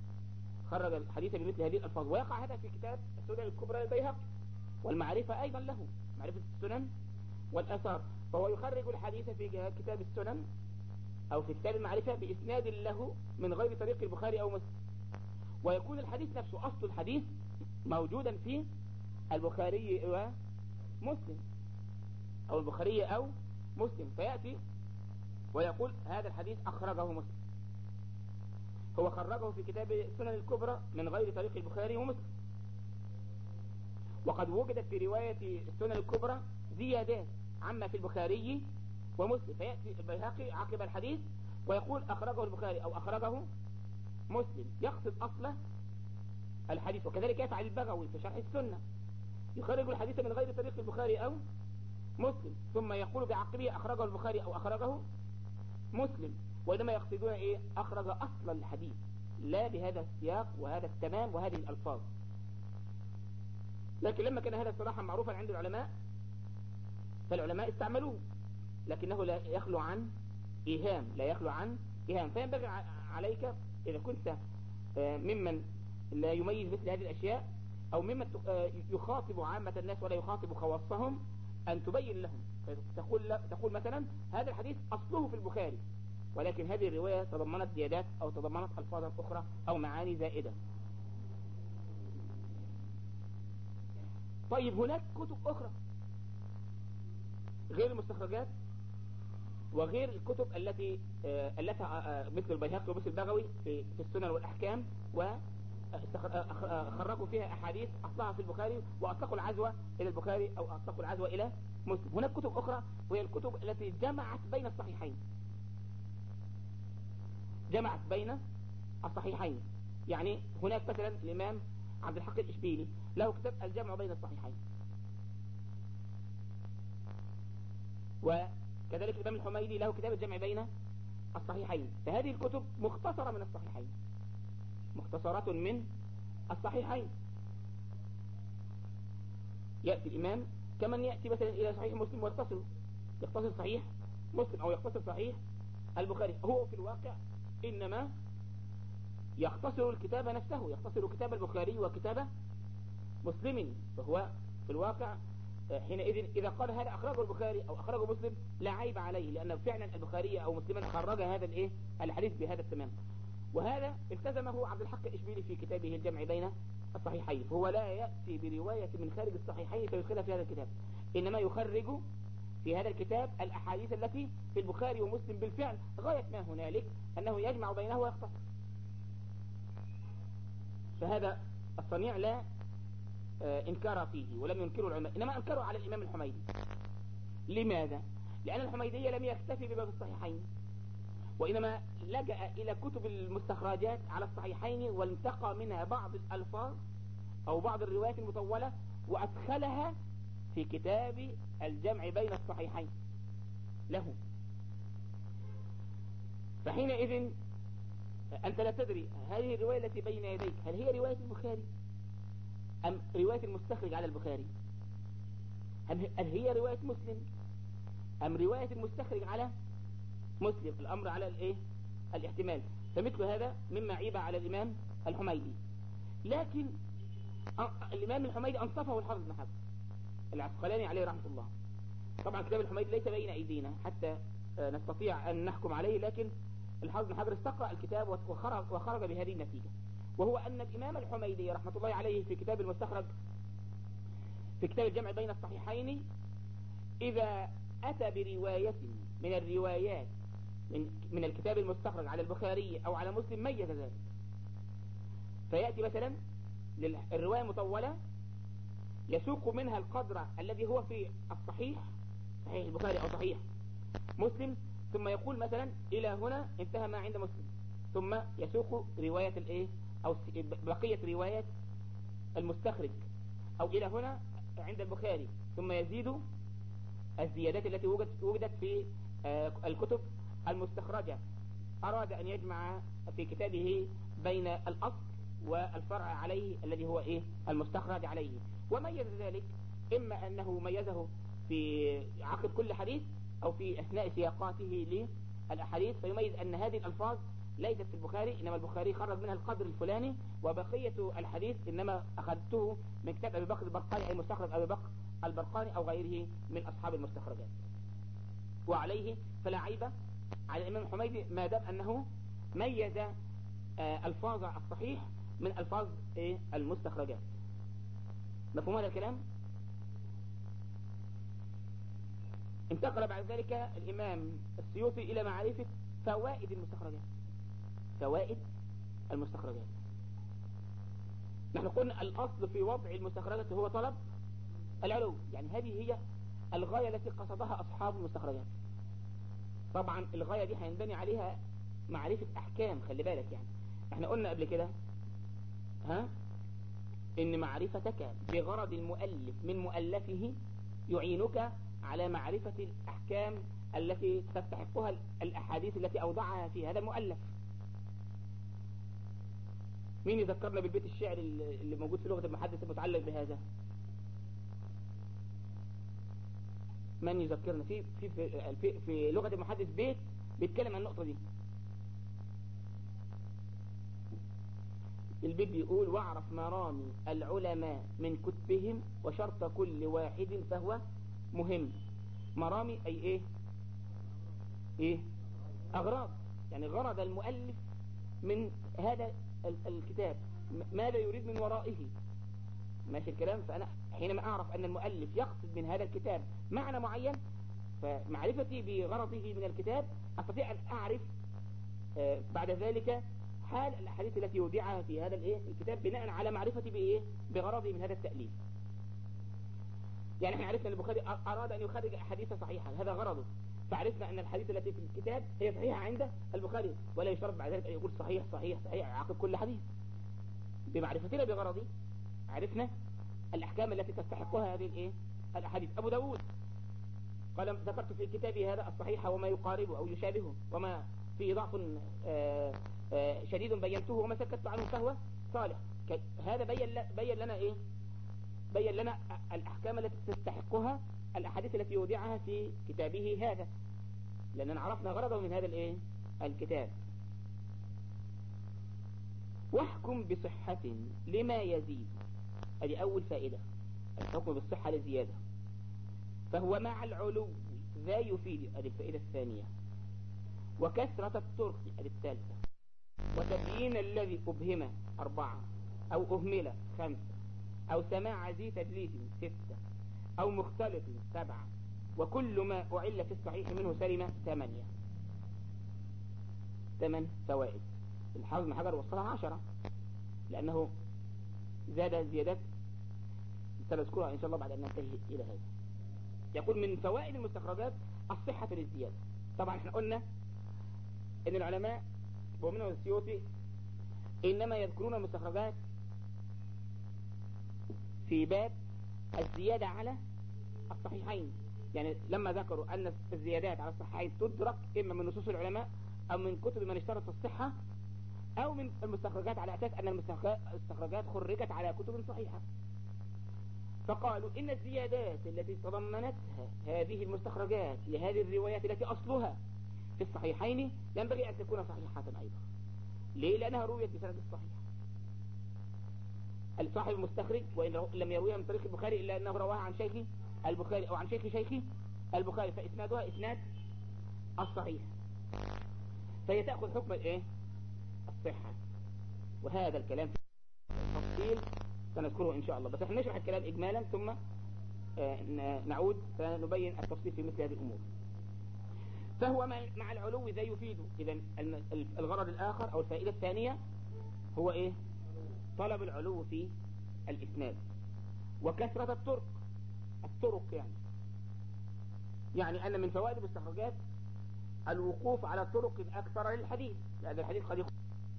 ويقع هذا في كتاب السنن الكبرى للبيهقي والمعرفة أيضا له، معرفة السنن والآثار، فهو يخرج الحديث في كتاب السنن أو في كتاب المعرفة بإسناد له من غير طريق البخاري أو مسلم، ويكون الحديث نفسه أصل الحديث موجودا في البخاري ومسلم، أو البخاري أو مسلم، فيأتي ويقول هذا الحديث أخرجه مسلم، هو خرجه في كتاب السنن الكبرى من غير طريق البخاري ومسلم، وقد وجدت في رواية السنن الكبرى زيادات عما في البخاري ومسلم، فيأتي البيهقي عقب الحديث ويقول أخرجه البخاري أو أخرجه مسلم، يقصد أصله الحديث. وكذلك يفعل البغوي في شرح السنة، يخرج الحديث من غير طريق البخاري أو مسلم، ثم يقول بعقبه أخرجه البخاري أو أخرجه مسلم، وإنما يقصدون إيه؟ أخرج أصل الحديث، لا بهذا السياق وهذا التمام وهذه الألفاظ. لكن لما كان هذا الصراحة معروفا عند العلماء فالعلماء استعملوه، لكنه لا يخلو عن إيهام، لا يخلو عن إيهام. فينبغي عليك إذا كنت ممن لا يميز مثل هذه الأشياء، أو ممن يخاطب عامة الناس ولا يخاطب خواصهم، أن تبين لهم، تقول مثلا هذا الحديث أصله في البخاري، ولكن هذه الرواية تضمنت زيادات أو تضمنت ألفاظا أخرى أو معاني زائدة. طيب هناك كتب أخرى غير المستخرجات وغير الكتب التي مثل البيهقي ومثل البغوي في السنن والأحكام، وخرجوا فيها أحاديث أصلها في البخاري وأطلقوا العزوة إلى البخاري أو أطلقوا العزوة إلى مسلم. هناك كتب أخرى وهي الكتب التي جمعت بين الصحيحين، جمعت بين الصحيحين. يعني هناك مثلا الإمام عبد الحق الإشبيلي له كتاب الجمع بين الصحيحين، وكذلك الإمام الحميدي له كتاب الجمع بين الصحيحين. فهذه الكتب مختصرة من الصحيحين، مختصرات من الصحيحين. يأتي الإمام كمن يأتي مثلا إلى صحيح مسلم يقتصر صحيح مسلم أو يقتصر صحيح البخاري. هو في الواقع إنما يختصر الكتاب نفسه، يختصر كتاب البخاري وكتاب مسلم، فهو في الواقع حينئذ إذا قال هذا أخرجه البخاري أو أخرجه مسلم لا عيب عليه، لأن فعلا البخاري أو مسلما خرج هذا الحديث بهذا التمام. وهذا التزمه عبد الحق الإشبيلي في كتابه الجمع بين الصحيحين، فهو لا يأتي برواية من خارج الصحيحين فيدخلها في هذا الكتاب، إنما يخرج في هذا الكتاب الأحاديث التي في البخاري ومسلم بالفعل غاية ما هنالك أنه يجمع بينه ويختصر. فهذا الصنيع لا انكار فيه ولم ينكره العلماء، إنما انكروا على الإمام الحميدي. لماذا؟ لأن الحميدي لم يكتفي بباب الصحيحين، وإنما لجأ إلى كتب المستخرجات على الصحيحين وانتقى منها بعض الألفاظ أو بعض الروايات المطولة وأدخلها في كتاب الجمع بين الصحيحين له. فحينئذ أنت لا تدري هذه الرواية التي بين يديك هل هي رواية البخاري أم رواية المستخرج على البخاري، هل هي رواية مسلم أم رواية المستخرج على مسلم. الأمر على الاحتمال. فمثل هذا مما عيب على الإمام الحميدي. لكن الإمام الحميدي أنصفه الحافظ بن حجر العسقلاني عليه رحمة الله. طبعا كتاب الحميدي ليس بين أيدينا حتى نستطيع أن نحكم عليه، لكن الحافظ بن حجر استقرأ الكتاب وخرج بهذه النتيجة، وهو أن الإمام الحميدي رحمة الله عليه في كتاب المستخرج في كتاب الجمع بين الصحيحين إذا أتى برواية من الروايات من الكتاب المستخرج على البخاري أو على مسلم ميز ذلك. فيأتي مثلا للرواية المطولة يسوق منها القدر الذي هو في الصحيح، صحيح البخاري أو صحيح مسلم، ثم يقول مثلا إلى هنا انتهى ما عند مسلم، ثم يسوق رواية أو بقية رواية المستخرج، أو إلى هنا عند البخاري، ثم يزيد الزيادات التي وجدت في الكتب المستخرجة. أراد أن يجمع في كتابه بين الأصل والفرع عليه الذي هو المستخرج عليه، وميز ذلك إما أنه ميزه في عقب كل حديث أو في أثناء سياقاته للأحاديث، فيميز أن هذه الألفاظ ليست في البخاري، إنما البخاري خرج منها القدر الفلاني، وبقية الحديث إنما أخذته من كتاب أبي بكر البرقاني أي مستخرج أبي بكر البرقاني أو غيره من أصحاب المستخرجات. وعليه فلا عيب على الإمام الحميدي ما دام أنه ميز ألفاظ الصحيح من ألفاظ المستخرجات. مفهوم هذا الكلام؟ انتقل بعد ذلك الإمام السيوطي إلى معرفة فوائد المستخرجات. فوائد المستخرجات. نحن قلنا الأصل في وضع المستخرجات هو طلب العلو، يعني هذه هي الغاية التي قصدها أصحاب المستخرجات. طبعا الغاية دي هينبني عليها معرفة أحكام. خلي بالك، يعني احنا قلنا قبل كده إن معرفتك بغرض المؤلف من مؤلفه يعينك على معرفة الأحكام التي تستحقها الأحاديث التي أوضعها في هذا المؤلف. مين يذكرنا بالبيت الشعر اللي موجود في لغة المحدث المتعلق بهذا؟ من يذكرنا في لغة المحدث بيت بيتكلم عن النقطة دي؟ البيت بيقول: واعرف مرامي العلماء من كتبهم وشرط كل واحد فهو مهم. مرامي أي إيه؟ أغراض، يعني غرض المؤلف من هذا الكتاب، ماذا يريد من ورائه. ماشي الكلام؟ فأنا حينما أعرف أن المؤلف يقصد من هذا الكتاب معنى معين، فمعرفتي بغرضه من الكتاب أستطيع أن أعرف بعد ذلك حال الأحاديث التي يودعها في هذا الكتاب بناء على معرفتي بغرضه من هذا التأليف. يعني احنا عرفنا أن البخاري أراد أن يخرج أحاديث صحيحة، هذا غرضه، فعرفنا أن الحديث التي في الكتاب هي صحيحة عند البخاري، ولا يشترط بعد ذلك أن يقول صحيح صحيح صحيح عقب كل حديث. بمعرفتنا بغرضي عرفنا الأحكام التي تستحقها هذه الأحاديث. أبو داود قال: ذكرت في كتابي هذا الصحيح وما يقاربه أو يشابهه، وما فيه ضعف شديد بينته، وما سكت عنه فهو صالح. هذا بين لنا بين لنا الأحكام التي تستحقها الأحاديث التي يودعها في كتابه هذا، لأننا عرفنا غرضه من هذا الكتاب. واحكم بصحة لما يزيد. هذه أول فائدة، الحكم بالصحة للزيادة. فهو مع العلو ذا يفيد. هذه الفائدة الثانية. وكثرة الطرق. هذه الثالثة. وتبيين الذي أبهم 4 أو أهمل 5 أو سماع ذي تدليس 6 أو مختلط 7 وكل ما أعل في الصحيح منه سلم 8. 8 فوائد. الحافظ بن حجر وصلها 10 لأنه زاد زيادات سنذكرها إن شاء الله بعد أن ننتهي إلى هذا. يقول: من فوائد المستخرجات الصحة للزيادة. طبعا احنا قلنا إن العلماء ومنهم السيوطي إنما يذكرون المستخرجات في باب الزيادة على الصحيحين. يعني لما ذكروا أن الزيادات على الصحيحين تدرك إما من نصوص العلماء أو من كتب من اشترط الصحة أو من المستخرجات، على أساس أن المستخرجات خرجت على كتب صحيحة. فقالوا إن الزيادات التي تضمنتها هذه المستخرجات لهذه الروايات التي أصلها في الصحيحين ينبغي أن تكون صحيحة أيضا. ليه؟ لأنها رويت بسند الصحيح. الصاحب المستخرج وإن لم يرويها من طريق البخاري إلا أنه رواها عن شيخ البخاري أو عن شيخ البخاري، فإسنادها إسناد الصحيح، فهي تأخذ حكم الصحة. وهذا الكلام في التفصيل سنذكره إن شاء الله، بس احنا نشرح الكلام إجمالا ثم نعود فنبين التفصيل في مثل هذه الأمور. فهو مع العلو ذا يفيد. إذن الغرض الآخر أو الفائدة الثانية هو طلب العلو في الإسناد. وكثرة الطرق يعني أن من فوائد المستخرجات الوقوف على طرق أكثر للحديث، لأن الحديث قد يكون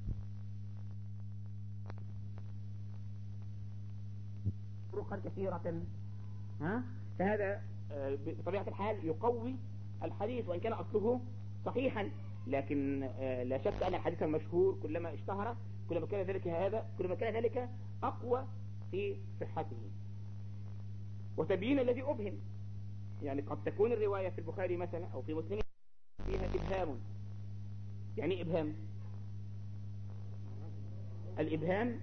طرقا كثيرة، فهذا بطبيعة الحال يقوي الحديث وإن كان أصله صحيحا، لكن لا شك أن الحديث المشهور كلما اشتهر كلما كان ذلك أقوى في صحته. وتبيين الذي أبهم، يعني قد تكون الرواية في البخاري مثلا أو في مسلم فيها إبهام. يعني إبهام، الإبهام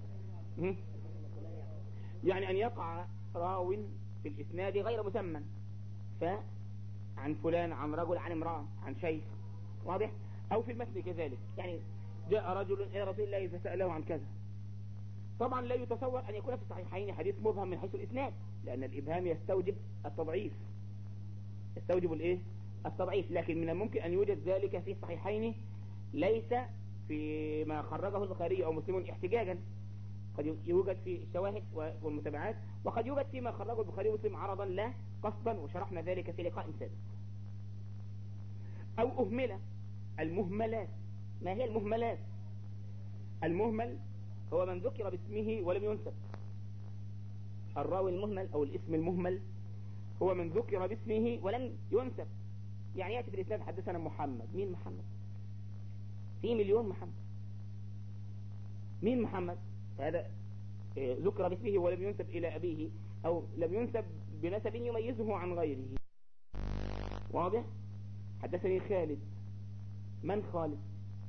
يعني أن يقع راو في الإسناد غير مسمى، فعن فلان عن رجل عن امرأة عن شيخ، واضح؟ أو في المثل كذلك، يعني جاء رجل إلى رسول الله فسأله عن كذا، طبعا لا يتصور أن يكون في الصحيحين حديث مبهم من حيث الإسناد، لأن الإبهام يستوجب التضعيف، يستوجب الإيه؟ التضعيف. لكن من الممكن أن يوجد ذلك في الصحيحين ليس فيما خرجه البخاري أو مسلم احتجاجا، قد يوجد في الشواهد والمتابعات، وقد يوجد فيما خرجه البخاري ومسلم عرضا لا قصدا، وشرحنا ذلك في لقاء سابق. أو أهملة. المهملات، ما هي المهملات؟ المهمل هو من ذكر باسمه ولم ينسب. الراوي المهمل أو الاسم المهمل هو من ذكر باسمه ولم ينسب. يعني يأتي في الإسناد حدثنا محمد. مين محمد؟ في مليون محمد. مين محمد؟ هذا ذكر باسمه ولم ينسب إلى أبيه، أو لم ينسب بنسب يميزه عن غيره. واضح؟ حدثني خالد. من خالد؟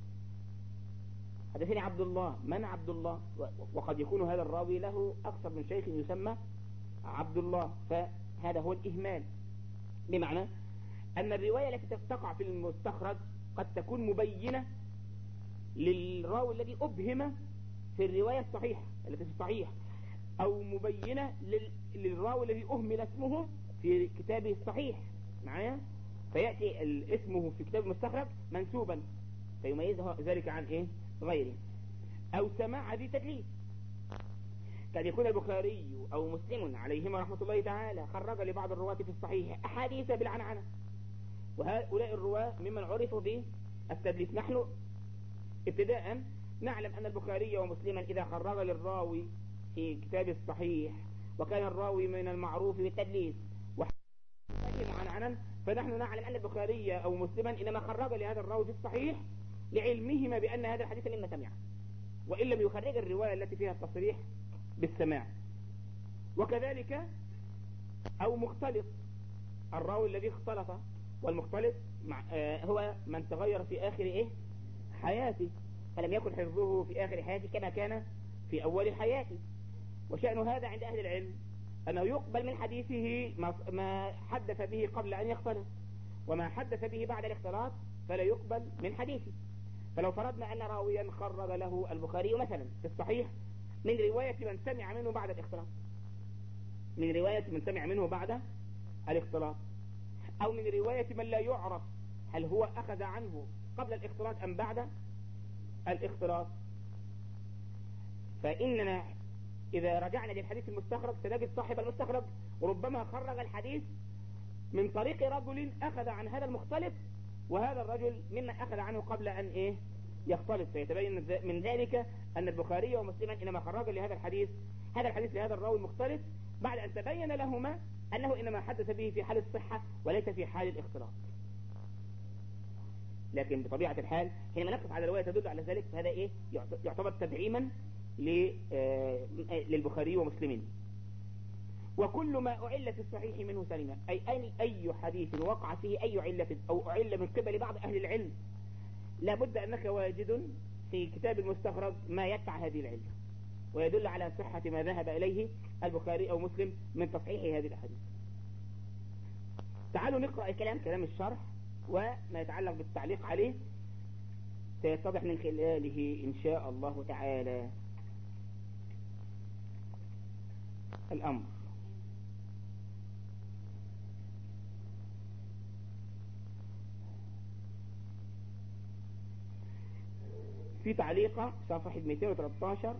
حدثني عبد الله. من عبد الله؟ وقد يكون هذا الراوي له أكثر من شيخ يسمى عبد الله، فهذا هو الإهمال. بمعنى أن الرواية التي تقع في المستخرج قد تكون مبينة للراوي الذي أبهم في الرواية الصحيحة التي في الصحيح، أو مبينة للراوي الذي أهمل اسمه في كتابه الصحيح معايا، فيأتي اسمه في كتاب المستخرج منسوبا فيميزه ذلك عن إيه؟ غيره. أو سماع ذي تدليس، قد يكون البخاري أو مسلم عليهما رحمة الله تعالى خرج لبعض الرواة في الصحيح أحاديث بالعنعنة، وهؤلاء الرواة ممن عرفوا بالتدليس. نحن ابتداء نعلم أن البخاري ومسلما إذا خرج للراوي في كتاب الصحيح وكان الراوي من المعروف بالتدليس وحديث عنعنا، فنحن نعلم أن البخاري أو مسلما إنما خرج لهذا الراوي في الصحيح لعلمهما بأن هذا الحديث مما سمعه، وإن لم يخرج الرواية التي فيها التصريح بالسماع. وكذلك أو مختلط، الراوي الذي اختلط، والمختلط هو من تغير في آخر حياته، فلم يكن حفظه في آخر حياته كما كان في أول حياته. وشأن هذا عند أهل العلم أنه يقبل من حديثه ما حدث به قبل أن يختلط، وما حدث به بعد الاختلاط فلا يقبل من حديثه. فلو فرضنا أن راويا خرج له البخاري مثلا في الصحيح من رواية من سمع منه بعد الاختلاط، من رواية من سمع منه بعد الاختلاط، أو من رواية من لا يعرف هل هو أخذ عنه قبل الاختلاط أم بعد الاختلاط، فإننا إذا رجعنا للحديث المستخرج سنجد صاحب المستخرج وربما خرج الحديث من طريق رجل أخذ عن هذا المختلط، وهذا الرجل ممن أخذ عنه قبل أن يختلط. فيتبين من ذلك أن البخاري ومسلما إنما خرج لهذا الحديث لهذا الراوي المختلط بعد أن تبين لهما أنه إنما حدث به في حال الصحة وليس في حال الاختلاط. لكن بطبيعة الحال حينما نقف على رواية تدل على ذلك فهذا يعتبر تدعيما للبخاري ومسلمين. وكل ما أعل في الصحيح منه سليما، أي حديث وقع فيه أي علة أو أعل من قبل بعض أهل العلم لابد أنك واجد في كتاب المستخرج ما يدفع هذه العلة ويدل على صحة ما ذهب إليه البخاري أو مسلم من تصحيح هذه الأحاديث. تعالوا نقرأ كلام الشرح وما يتعلق بالتعليق عليه سيتضح من خلاله إن شاء الله تعالى الأمر. في تعليقة صفحة 213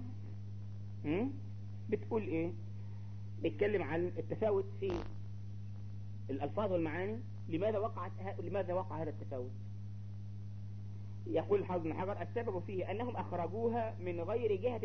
بتقول ايه؟ بيتكلم عن التفاوت في الألفاظ والمعاني. لماذا وقع هذا التفاوت؟ يقول الحافظ بن حجر السبب فيه أنهم أخرجوها من غير جهة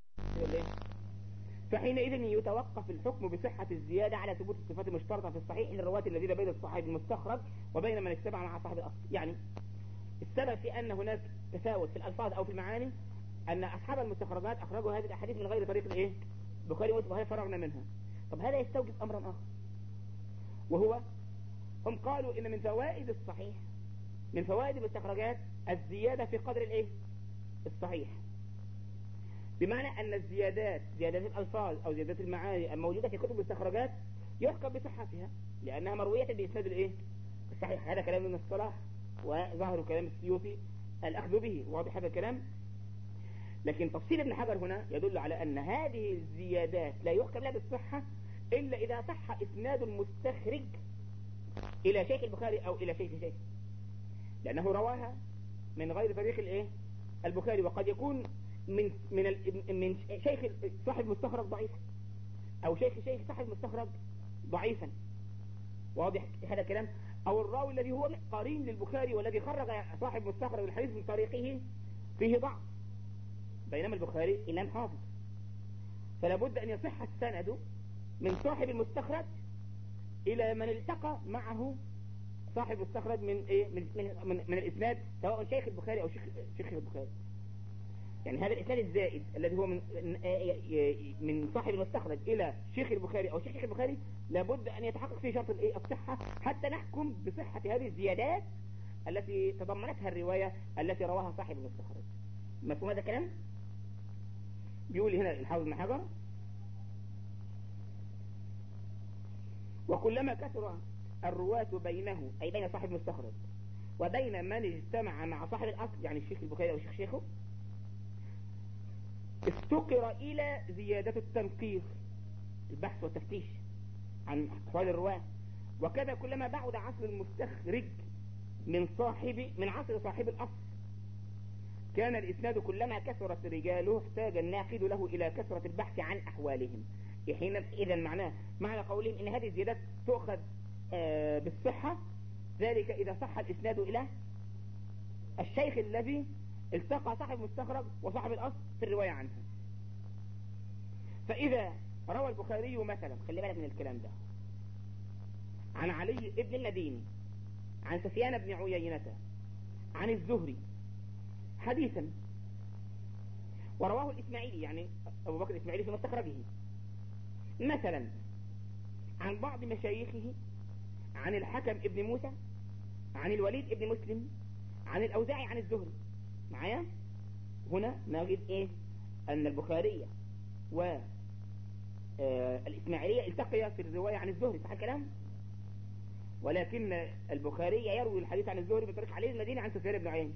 فحينئذ يتوقف الحكم بصحة الزيادة على ثبوت الصفات المشترطة في الصحيح للرواة الذين بين الصحيح المستخرج وبين من اتبع مع صاحب الأصل. يعني السبب في أن هناك تفاوت في الألفاظ أو في المعاني أن أصحاب المستخرجات أخرجوا هذه الأحاديث من غير طريق البخاري ومسلم فرغنا منها. طب هذا يستوجب أمرا آخر، وهو هم قالوا إن من فوائد الصحيح، من فوائد المستخرجات الزيادة في قدر الصحيح، بمعنى أن زيادات الألفاظ أو زيادات المعاني الموجودة في كتب المستخرجات يحكم بصحتها لأنها مروية بإسناد الصحيح. هذا كلام من الصلاح وظهر كلام السيوطي الأخذ به، واضح هذا الكلام. لكن تفصيل ابن حجر هنا يدل على أن هذه الزيادات لا يحكم لها بالصحة إلا إذا صح إسناد المستخرج إلى شيخ البخاري أو إلى شيخ شيخ، لأنه رواها من غير طريق البخاري، وقد يكون من شيخ صاحب المستخرج ضعيفا، أو شيخ صاحب المستخرج ضعيفا. واضح هذا الكلام؟ أو الراوي الذي هو قرين للبخاري والذي خرج صاحب مستخرج الحديث من طريقه فيه ضعف، بينما البخاري إمام حافظ، فلا بد أن يصح السند من صاحب المستخرج إلى من التقى معه صاحب المستخرج من الإسناد، سواء شيخ البخاري أو شيخ البخاري. يعني هذا الإسناد الزائد الذي هو من صاحب المستخرج إلى شيخ البخاري أو شيخ البخاري لابد أن يتحقق فيه شرط الصحة حتى نحكم بصحة هذه الزيادات التي تضمنتها الرواية التي رواها صاحب المستخرج. مفهوم هذا الكلام؟ بيقول هنا الحافظ بن حجر: وكلما كثر الرواة بينه، أي بين صاحب المستخرج وبين من اجتمع مع صاحب الأصل، يعني الشيخ البخاري أو شيخه، استقر إلى زيادة التنقيح، البحث والتفتيش عن أحوال الرواة. وكذا كلما بعد عصر المستخرج من عصر صاحب الأصل كان الإسناد كلما كثرت رجاله احتاج الناقد له إلى كثرة البحث عن أحوالهم. إذا معنى قولهم إن هذه الزيادات تؤخذ بالصحة ذلك إذا صح الإسناد إلى الشيخ الذي التقى صاحب المستخرج وصاحب الأصل في الرواية عنه. فإذا روى البخاري مثلا، خلي بالك من الكلام ده، عن علي ابن المديني عن سفيان بن عيينة عن الزهري حديثا، ورواه الإسماعيلي، يعني أبو بكر الإسماعيلي في مستخرجه، مثلا عن بعض مشايخه عن الحكم ابن موسى عن الوليد ابن مسلم عن الأوزاعي عن الزهري، معايا؟ هنا نجد أن البخاري والإسماعيلية التقيا في الرواية عن الزهري، صح الكلام؟ ولكن البخاري يروي الحديث عن الزهري بطريق علي المديني عن سفيان بن عيينة،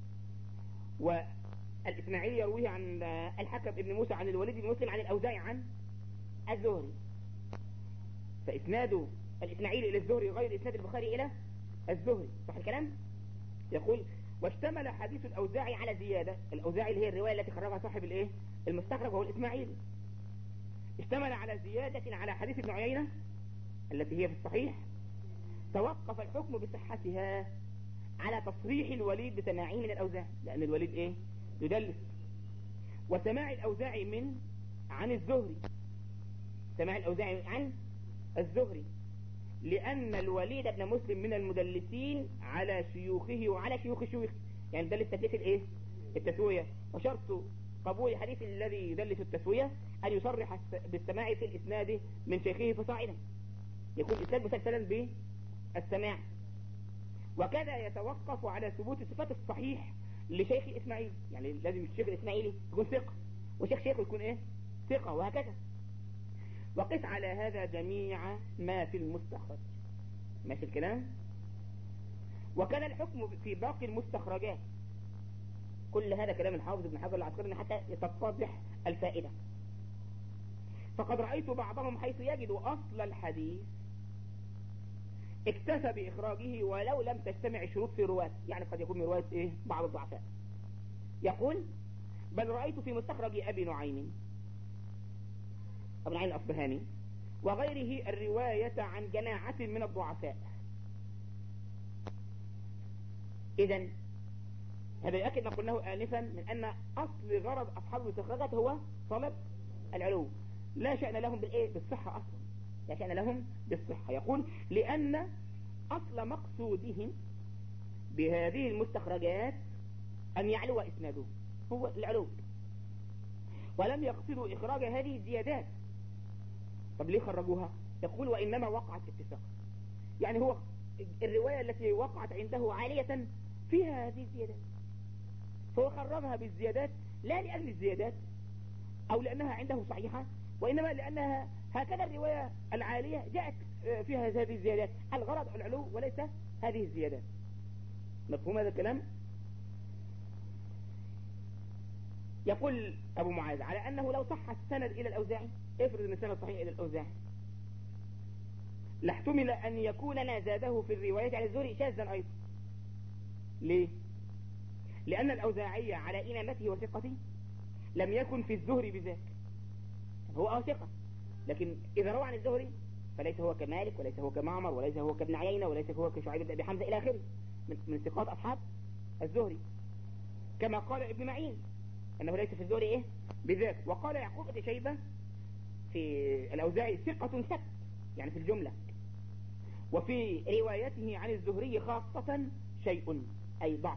والإسماعيلي يرويه عن الحكم ابن موسى عن الوليد بن مسلم عن الأوزاعي عن الزهري. فإسناد الإسماعيلي إلى الزهري غير إسناد البخاري إلى الزهري، صح الكلام؟ يقول: واشتمل حديث الأوزاعي على زيادة، الأوزاعي اللي هي الرواية التي خرجها صاحب المستخرج وهو الإسماعيلي، اشتمل على زيادة على حديث ابن عيينة التي هي في الصحيح، توقف الحكم بصحتها على تصريح الوليد بسماعه من الأوزاعي، لأن الوليد يدلس، وسماع الأوزاعي عن الزهري، سماع الأوزاعي عن الزهري، لأن الوليد بن مسلم من المدلسين على شيوخه وعلى شيوخ شيوخه، يعني دلس تدليس التسوية، وشرط قبول الحديث الذي يدلس التسوية أن يصرح بالسماع في الإسناد من شيخه فصاعدا، يكون الإسناد مسلسلا بالسماع. وكذا يتوقف على ثبوت صفات الصحيح لشيخ الإسماعيلي، يعني لازم الشيخ الإسماعيلي يكون ثقة، وشيخ شيخه يكون ثقة، وهكذا. وقس على هذا جميع ما في المستخرج، ماشي الكلام؟ وكان الحكم في باقي المستخرجات. كل هذا كلام الحافظ ابن حجر العسقلاني حتى تتضح الفائدة. فقد رأيت بعضهم حيث يجد أصل الحديث اكتفى بإخراجه ولو لم تجتمع شروط في رواة، يعني قد يكون من رواية بعض الضعفاء. يقول: بل رأيت في مستخرج أبي نعيم الأصبهاني وغيره الرواية عن جماعة من الضعفاء. إذن هذا يؤكد ما قلناه آنفا من أن أصل غرض أصحاب المستخرجات هو طلب العلو، لا شأن لهم بالصحة أصلا، لا شأن لهم بالصحة. يقول: لأن أصل مقصودهم بهذه المستخرجات أن يعلو إسناده، هو العلو، ولم يقصدوا إخراج هذه الزيادات. طب ليه خرجوها؟ يقول: وإنما وقعت اتفاق، يعني هو الرواية التي وقعت عنده عالية فيها هذه الزيادات، فهو خرجها بالزيادات لا لأجل الزيادات أو لأنها عنده صحيحة، وإنما لأنها هكذا الرواية العالية جاءت فيها هذه الزيادات، الغرض العلو وليس هذه الزيادات. مفهوم هذا الكلام؟ يقول أبو معاذ على أنه لو صح السند إلى الأوزاعي، افرض أن السند صحيح إلى الأوزاعي، لاحتمل أن يكون ما زاده في الرواية عن الزهري شاذا أيضا. ليه؟ لأن الأوزاعي على إمامته وثقته لم يكن في الزهري بذاك، هو ثقة، لكن إذا روى عن الزهري فليس هو كمالك وليس هو كمعمر وليس هو كابن عيينة وليس هو كشعيب بن أبي حمزة إلى آخره من ثقات أصحاب الزهري، كما قال ابن معين أنه ليس في الزهري إيه بذاك. وقال يعقوب بن شيبة في الأوزاعي ثقة ثبت، يعني في الجملة، وفي روايته عن الزهري خاصة شيء أي ضعف،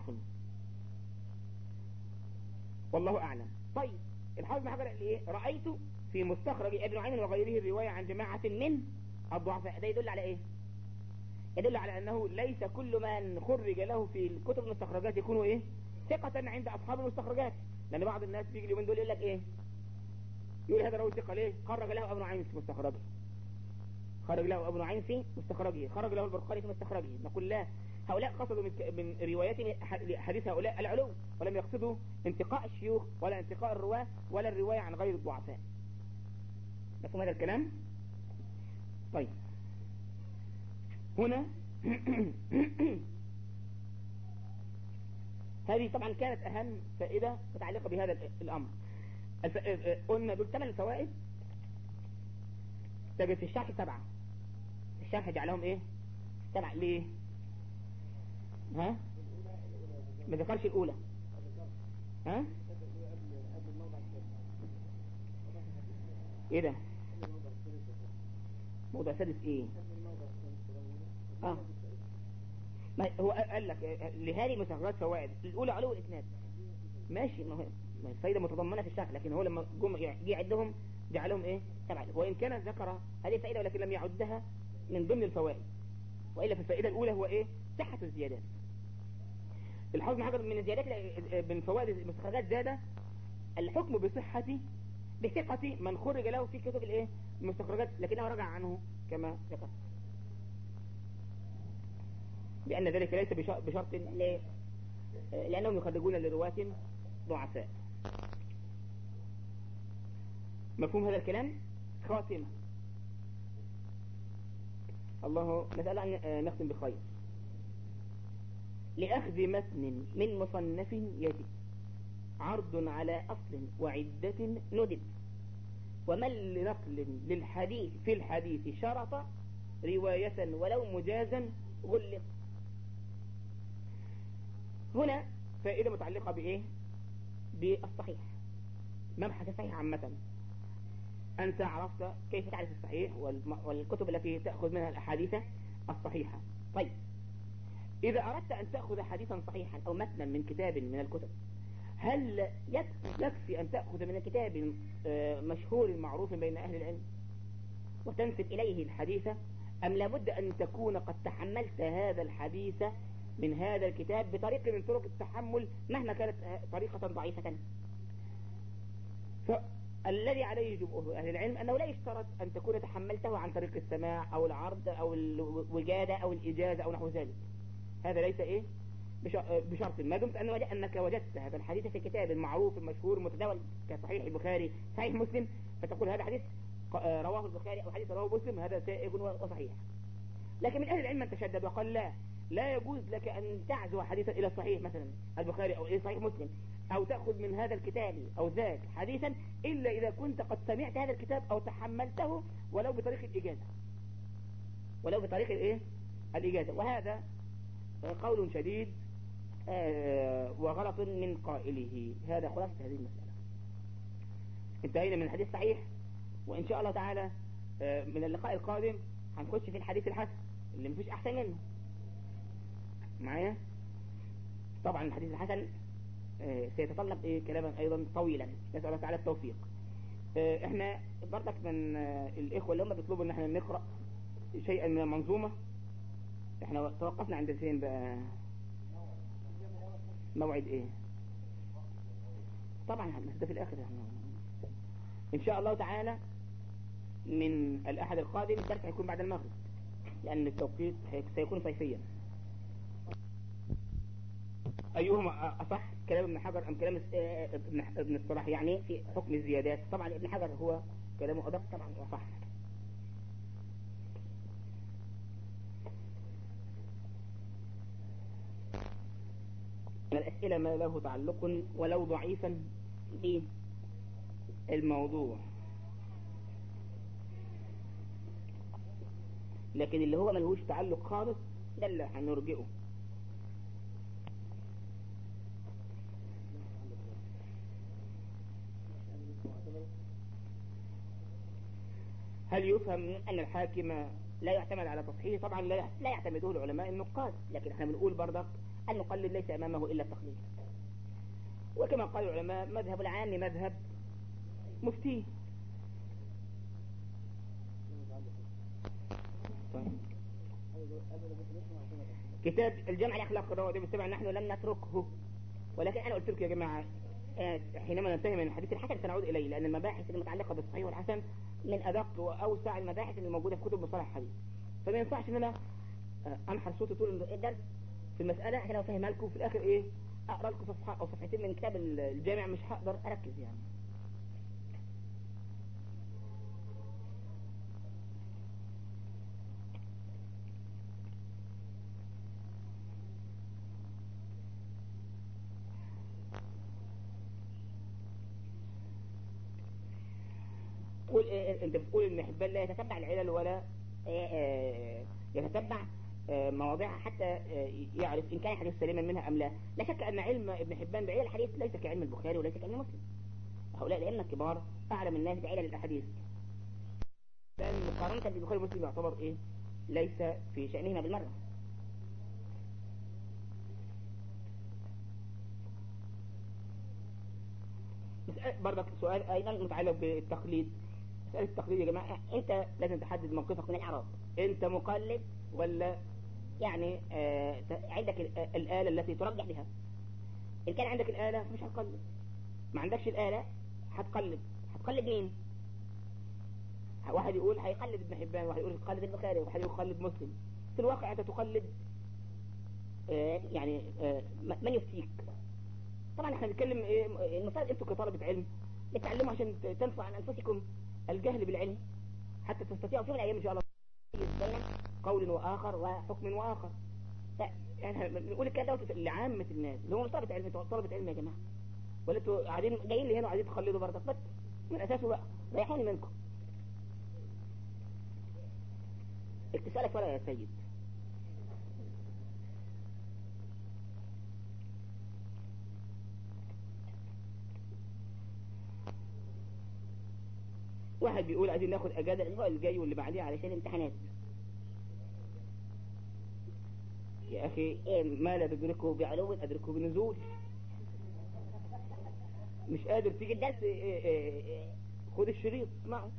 والله أعلم. طيب الحافظ بن حجر قال إيه؟ رأيت في مستخرج ابن عين وغيره الرواية عن جماعة من الضعفاء. ده يدل على إيه؟ يدل على أنه ليس كل من خرج له في الكتب المستخرجات يكون إيه؟ ثقة عند أصحاب المستخرجات، لأن بعض الناس بيجي اليومين دول يقول لك إيه؟ يقول هذا راوي ثقة ليه؟ خرج له ابن عين في مستخرجه، خرج له ابن عين في مستخرجه، خرج له البرقاني في مستخرجه. نقول لا، هؤلاء قصدوا من روايات حديث هؤلاء العلو، ولم يقصدوا انتقاء الشيوخ ولا انتقاء الرواة ولا الرواية عن غير الضعفاء. مفهوم هذا الكلام؟ طيب هنا هذه طبعا كانت أهم فائدة متعلقة بهذا الأمر. قلنا دول 8 فوائد، تجد في الشرح 7. الشرح جعلهم ايه 7 ليه؟ ها ما ذكرش الأولى. ها ايه ده؟ موضع سادس ايه؟ ما هو قال لك لهذه مستخرجات فوائد، الأولى علو الإسناد، ماشي، ما الفايدة متضمنة في الشرح، لكن هو لما جم يعدهم جعلهم ايه 7، وإن كان ذكر هذه الفائدة ولكن لم يعدها من ضمن الفوائد، وإلا في الفائدة الأولى هو ايه صحة الزيادات. الحافظ بن حجر من الزيادات من فوائد المستخرجات زاد الحكم بثقة من خرج له في كتب الايه المستخرجات، لكنه رجع عنه كما ذكر، بأن ذلك ليس بشرط لأنهم يخرجون لرواة ضعفاء. مفهوم هذا الكلام؟ خاتمة، الله نسأل أن نختم بخير. لأخذ متن من مصنف يجب عرض على أصل وعدة ندب، ومن لنقل للحديث في الحديث شرط رواية ولو مجازا غلق. هنا فائدة متعلقة بإيه؟ بالصحيح، مبحث الصحيح عامة. أنت عرفت كيف تعرف الصحيح والكتب التي تأخذ منها الأحاديث الصحيحة. طيب إذا أردت أن تأخذ حديثا صحيحا أو متنا من كتاب من الكتب، هل يكفي أن تأخذ من الكتاب مشهور معروف بين أهل العلم وتنسب إليه الحديث، أم لابد أن تكون قد تحملت هذا الحديث من هذا الكتاب بطريقة من طرق التحمل مهما كانت طريقة ضعيفة؟ فالذي عليه جمهور أهل العلم أنه لا يشترط أن تكون تحملته عن طريق السماع أو العرض أو الوجادة أو الإجازة أو نحو ذلك، هذا ليس إيه بشرط، ما دمت أنك وجدت هذا الحديث في كتاب معروف المشهور متداول كصحيح البخاري صحيح مسلم، فتقول هذا حديث رواه البخاري أو حديث رواه مسلم، هذا سائغ وصحيح. لكن من أهل العلم من تشدد وقال لا يجوز لك أن تعزو حديثا إلى الصحيح مثلا البخاري أو إلى صحيح مسلم، أو تأخذ من هذا الكتاب أو ذاك حديثا إلا إذا كنت قد سمعت هذا الكتاب أو تحملته ولو بطريق الإجازة، ولو بطريق الإيه الإجازة. وهذا قول شديد وغلط من قائله. هذا خلاصة هذه المسألة. انتهينا من الحديث الصحيح، وإن شاء الله تعالى من اللقاء القادم هنخش في الحديث الحسن اللي مفيش أحسن منه معايا. طبعا الحديث الحسن سيتطلب كلاما أيضا طويلا، نسأل الله تعالى التوفيق. احنا برضك من الإخوة اللي هم بيطلبوا ان احنا نقرأ شيئا من المنظومة، احنا توقفنا عند فين بقى؟ موعد ايه؟ طبعا ده في الآخر ان شاء الله تعالى من الأحد القادم الدرس هيكون بعد المغرب، لأن التوقيت سيكون صيفيا. أيهما أصح، كلام ابن حجر أم كلام ابن الصلاح؟ يعني في حكم الزيادات طبعا ابن حجر هو كلامه أدق طبعا وصح. من الأسئلة ما له تعلق ولو ضعيفا بالموضوع، لكن اللي هو ملهوش تعلق خالص ده اللي هنرجئه. هل يفهم أن الحاكم لا يعتمد على تصحيحه؟ طبعا لا يعتمده العلماء النقاد، لكن احنا بنقول برضك المقلد ليس أمامه إلا التقليد، وكما قال العلماء مذهب العام مذهب مفتيه. كتاب الجامع لأخلاق الروادب السبع نحن لم نتركه، ولكن أنا قلت لكم يا جماعة حينما ننتهي من الحديث الحسن سنعود إليه، لأن المباحث المتعلقة بالصحيح والحسن من أدق وأوسع المباحث اللي موجودة في كتب مصطلح الحديث، فما ينفعش إن أنا أنحر صوتي طول الدرس في المسألة عشان أفهمها لكم في الآخر إيه أقرأ لكم صفحة أو صفحتين من كتاب الجامع، مش هقدر أركز يعني. تقول إيه؟ أنت بتقول إن حبان لا يتتبع العلل ولا يتتبع مواضيعها حتى يعرف إن كان الحديث سليما منها أم لا. لا شك أن علم ابن حبان بعلل الحديث ليس كعلم البخاري وليس كعلم مسلم، هؤلاء الأئمة الكبار أعلم الناس بعلل الأحاديث، لأن مقارنة بالبخاري ومسلم يعتبر إيه ليس في شأنهما بالمرة. برضك سؤال أيضا متعلق بالتقليد. مسألة التقليد يا جماعة أنت لازم تحدد موقفك من الإعراب، أنت مقلد ولا يعني عندك الآلة التي ترجح بها. إن كان عندك الآلة مش هتقلد، ما عندكش الآلة هتقلد مين؟ واحد يقول هيقلد ابن حبان، واحد يقول يقلد البخاري، واحد يقول يقلد مسلم. في الواقع أنت تقلد يعني من يفتيك. طبعا احنا بنتكلم المفروض انتوا كطلبة علم بتتعلموا عشان تنفع عن انفسكم الجهل بالعلم، حتى تستطيعوا في الايام ان شاء الله بين قول واخر وحكم واخر. يعني بنقول الكلام ده لعامة الناس اللي هم طلبة علم يا جماعة، ولا انتوا قاعدين جايين لي هنا وعايزين تخلدوا برضك، بس من اساسه بقى ريحوني منكم. اتصالك ولا يا سيد؟ واحد بيقول عايزين ناخد اجازة الاسبوع الجاي واللي بعديه علشان امتحانات. يا اخي ما لا تدركه بعلو ادركه بنزول. مش قادر تيجي الدرس خد الشريط اسمعه.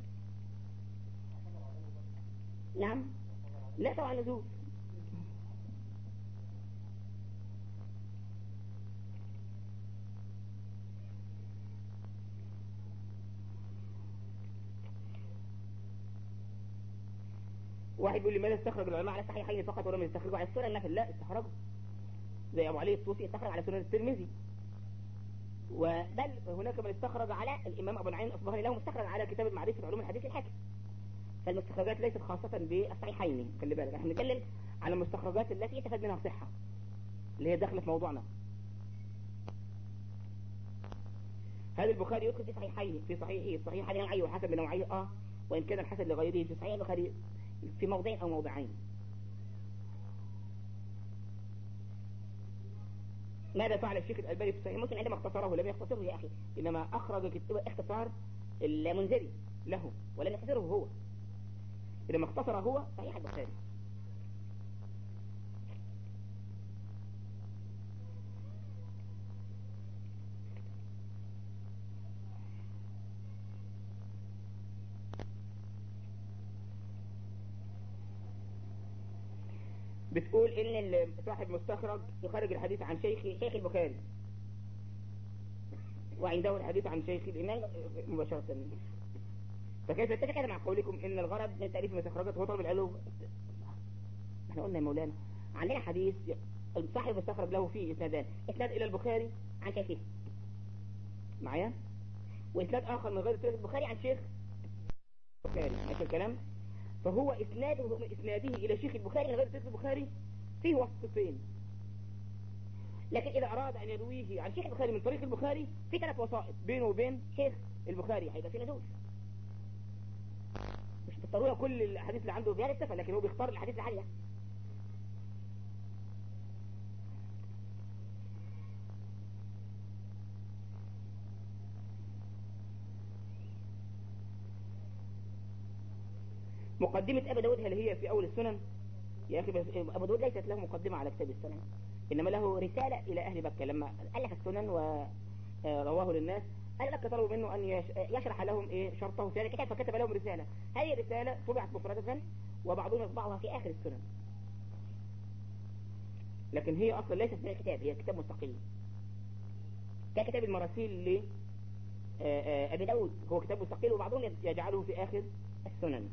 نعم لا طبعا نزول. واحد بيقول لي ماذا استخرج العلماء على الصحيحين فقط ولم يستخرجوا على السنن النفل؟ لا استخرجوا، زي ابو علي الطوسي استخرج على سنن الترمذي، وبل هناك من استخرج على الامام ابو نعيم الاصبهاني له مستخرج على كتاب معرفة علوم الحديث الحاكم. فالمستخرجات ليست خاصة بالصحيحين، خلي بالك احنا بنتكلم على المستخرجات التي تفاد منها صحة اللي هي داخله في موضوعنا. هل البخاري يدخل في صحيحين في صحيحه الصحيح لنوعيه وحسب بنوعيه؟ وان كان الحسن لغيره في صحيح البخاري في موضعين او موضعين. ماذا فعل الشيخ الألباني في صحيح مسلم عندما اختصره؟ لم يختصره يا أخي، إنما أخرج اختصار المنذري له ولم يختصره هو، إنما اختصر هو صحيح البخاري. بتقول إن صاحب مستخرج يخرج الحديث عن شيخ البخاري وعنده الحديث عن شيخ الإمام مباشرة، فكيف يتفق هذا مع قولكم إن الغرض من تأليف المستخرجات هو طلب العلو؟ احنا قلنا يا مولانا عندنا حديث صاحب المستخرج له فيه إسنادان، إسناد إلى البخاري عن شيخه معايا، وإسناد آخر من غير طريق البخاري عن شيخ البخاري، ماشي الكلام. فهو إسناده إلى شيخ البخاري من غير طريق البخاري فيه وسطين، لكن إذا أراد أن يرويه عن شيخ البخاري من طريق البخاري في 3 وسائط بينه وبين شيخ البخاري، هيبقى في ندوش. مش بالضرورة كل الحديث اللي عنده بهذا السفر، لكن هو بيختار الحديث العالية. مقدمة أبي داود هل هي في أول السنن؟ يا أخي أبو داود ليست له مقدمة على كتاب السنن، إنما له رسالة إلى أهل مكة لما ألف السنن ورواه للناس، قال لك طلبوا منه أن يشرح لهم شرطه في هذا الكتاب، فكتب لهم رسالة. هذه الرسالة طبعت مفردة وبعضهم يطبعها في آخر السنن، لكن هي أصلا ليست من الكتاب، هي كتاب مستقل ككتاب المراسيل لأبي داود، هو كتاب مستقل وبعضهم يجعله في آخر السنن.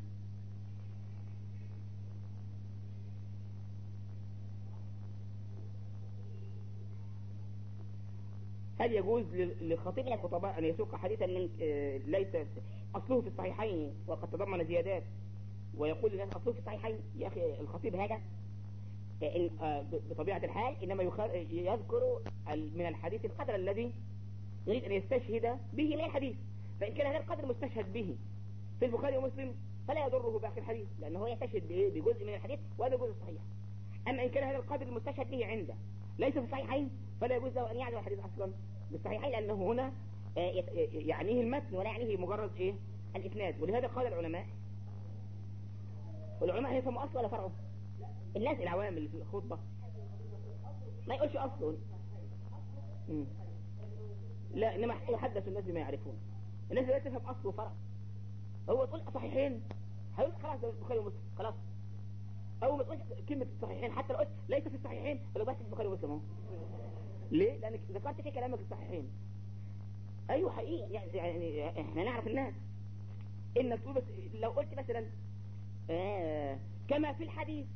هل يجوز لخطيب من الخطباء أن يسوق حديثا من ليس أصله في الصحيحين وقد تضمن زيادات ويقول للناس أصله في الصحيحين؟ يا أخي الخطيب هذا بطبيعة الحال إنما يذكر من الحديث القدر الذي يريد أن يستشهد به من الحديث، فإن كان هذا القدر مستشهد به في البخاري ومسلم فلا يضره باقي الحديث، لأنه هو يستشهد بجزء من الحديث وهذا جزء صحيح. أما إن كان هذا القدر المستشهد به عنده ليس في الصحيحين فلا يجوز له أن يعزو الحديث أصلا بالصحيحين، لأنه هنا يعنيه المتن ولا يعنيه مجرد الإسناد. ولهذا قال العلماء، والعلماء يفهموا أصل ولا فرعه؟ الناس العوام اللي في الخطبة ما يقولش أصله، لا، إنما يحدث الناس بما يعرفون. الناس لا تفهم أصل وفرع، هو تقول صحيحين هيقول خلاص ده البخاري ومسلم خلاص. أول ما تقول كلمة الصحيحين حتى لو قلت ليس في الصحيحين فلو بس في البخاري ومسلم اهو. ليه؟ لأنك ذكرت في كلامك الصحيحين. أيوه حقيقي، يعني إحنا نعرف الناس. إنك تقول بس لو قلت مثلا كما في الحديث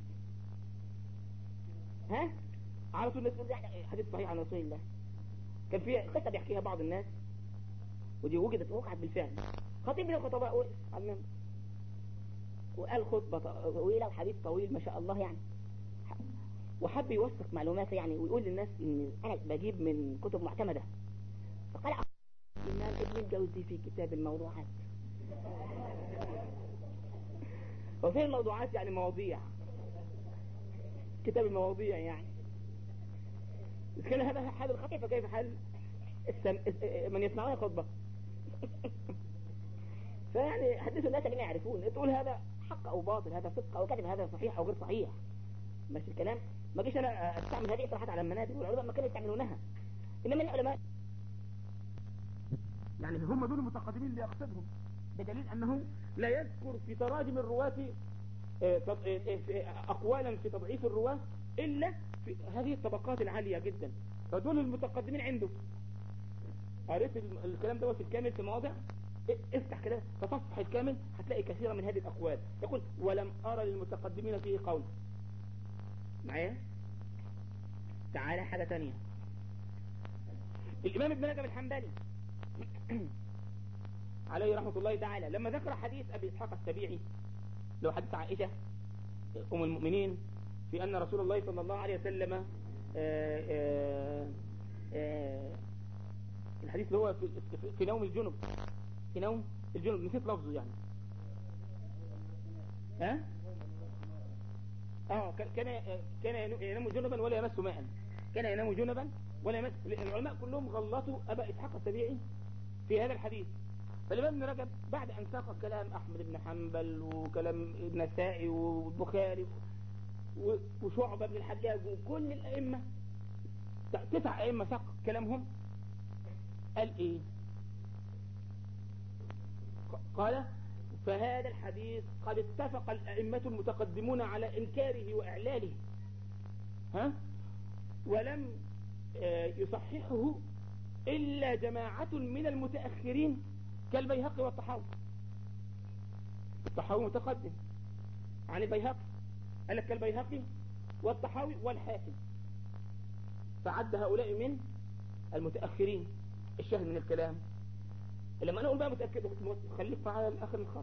على طول الناس تقول حديث صحيح عن رسول الله. كان في قصة بيحكيها بعض الناس ودي وقعت بالفعل. خطيب من الخطباء وقف على المنبر وقال خطبة طويلة وحديث طويل ما شاء الله يعني، وحب يوثق معلومات يعني ويقول للناس ان انا بجيب من كتب معتمدة. فقال الإمام ابن الجوزي في كتاب الموضوعات. وفي الموضوعات يعني مواضيع، كتاب المواضيع يعني. إذا كان هذا حال الخطيب فكيف حال من يسمعون خطبة؟ فيعني حدثوا الناس اللي ما يعرفون، تقول هذا حق أو باطل، هذا صدق أو كذب، هذا صحيح أو غير صحيح، مش الكلام. ما جيش أنا أستعمل هذه الإصلاحات على المنابر، والعلماء ما كانوا يستعملونها. إنما العلماء يعني هم دول المتقدمين اللي يقصدهم، بدليل أنه لا يذكر في تراجم الرواة أقوالا في تضعيف الرواة إلا في هذه الطبقات العالية جدا، فدول المتقدمين عنده. قريت الكلام ده في الكامل في مواضع، افتح كده تصفح الكامل هتلاقي كثيرا من هذه الأقوال. يقول ولم أرى للمتقدمين فيه قول. معايا؟ تعالى حاجة تانية. الإمام ابن رجب الحنبلي عليه رحمة الله تعالى لما ذكر حديث أبي إسحاق السبيعي، لو حديث عائشة أم المؤمنين في أن رسول الله صلى الله عليه وسلم الحديث اللي هو في نوم الجنب، في نوم الجنب، نسيت لفظه يعني. كان ينام جنبا ولا يمس ماء، كان ينام جنبا ولا يمس. العلماء كلهم غلطوا أبا إسحاق السبيعي في هذا الحديث. فالإمام ابن رجب بعد أن ساق كلام أحمد بن حنبل وكلام ابن السائي والبخاري وشعبة بن الحجاج وكل الأئمة 9 أئمة ساق كلامهم، قال إيه؟ قال فهذا الحديث قد اتفق الأئمة المتقدمون على إنكاره وإعلاله، ولم يصححه إلا جماعة من المتأخرين كالبيهقي والطحاوي. الطحاوي متقدم عن البيهقي، قال لك كالبيهقي والطحاوي والحاكم. فعد هؤلاء من المتأخرين. الشاهد من الكلام لما انا اقول بقى متأكد خليك معايا الاخر الخط،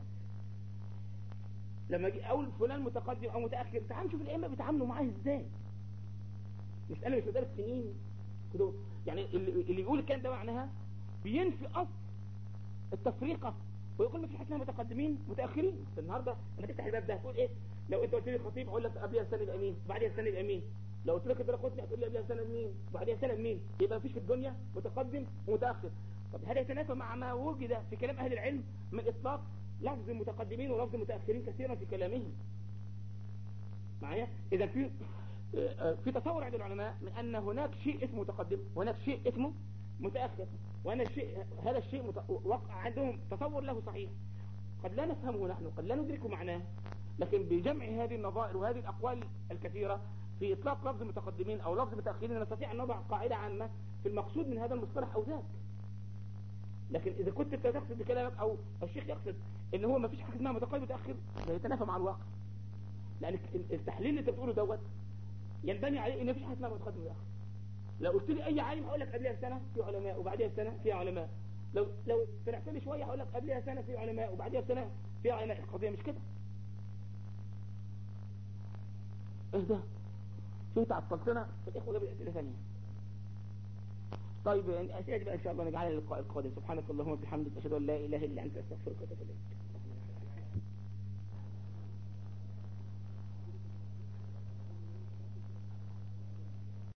لما اجي اقول فلان متقدم او متأخر، تعال نشوف الائمه بيتعاملوا معاه ازاي. مسألة مش مدارس سنين كده يعني. اللي يقول الكلام ده معناها بينفي اصل التفريقه ويقول ما في حاجه اسمها متقدمين متاخرين. النهارده لما تفتح الباب ده تقول ايه؟ لو انت قلت لي خطيب اقول لك قبلها سنه يبقى مين وبعدها سنه يبقى مين. لو قلت لك الدرقطني هتقول لي قبلها سنه مين وبعدها سنه مين. يبقى مفيش في الدنيا متقدم ومتاخر. طب هذا يتنافى مع ما وجد في كلام اهل العلم من اطلاق لفظ المتقدمين ولفظ المتاخرين كثيرا في كلامهم معايا. اذا في تصور عند العلماء من ان هناك شيء اسمه متقدم وهناك شيء اسمه متاخر، وأن هذا الشيء وقع عندهم تصور له صحيح قد لا نفهمه نحن، قد لا ندرك معناه، لكن بجمع هذه النظائر وهذه الأقوال الكثيرة في إطلاق لفظ متقدمين أو لفظ متأخرين نستطيع أن نضع قاعدة عامة في المقصود من هذا المصطلح أو ذاك. لكن إذا كنت تقصد بكلامك أو الشيخ يقصد إن هو ما فيش حاجة اسمها متقدم متأخر، لا يتنافى مع الواقع. لأن التحليل اللي أنت بتقوله دوت ينبني عليه إن ما فيش حاجة اسمها متقدم متأخر. لو قلت لي أي عالم هقول لك قبلها سنة في علماء وبعدها سنة في علماء. لو فرحت لي شوية هقول لك قبلها سنة في علماء وبعدها سنة في علماء. القضية مش كده. ايه ده؟ شو تعطلتنا في الإخوة ده بالأسئلة ثانية. طيب الأسئلة دي بقى إن شاء الله نجعلها للقاء القادم. سبحانك اللهم وبحمدك أشهد أن لا إله إلا أنت أستغفرك وأتوب إليك.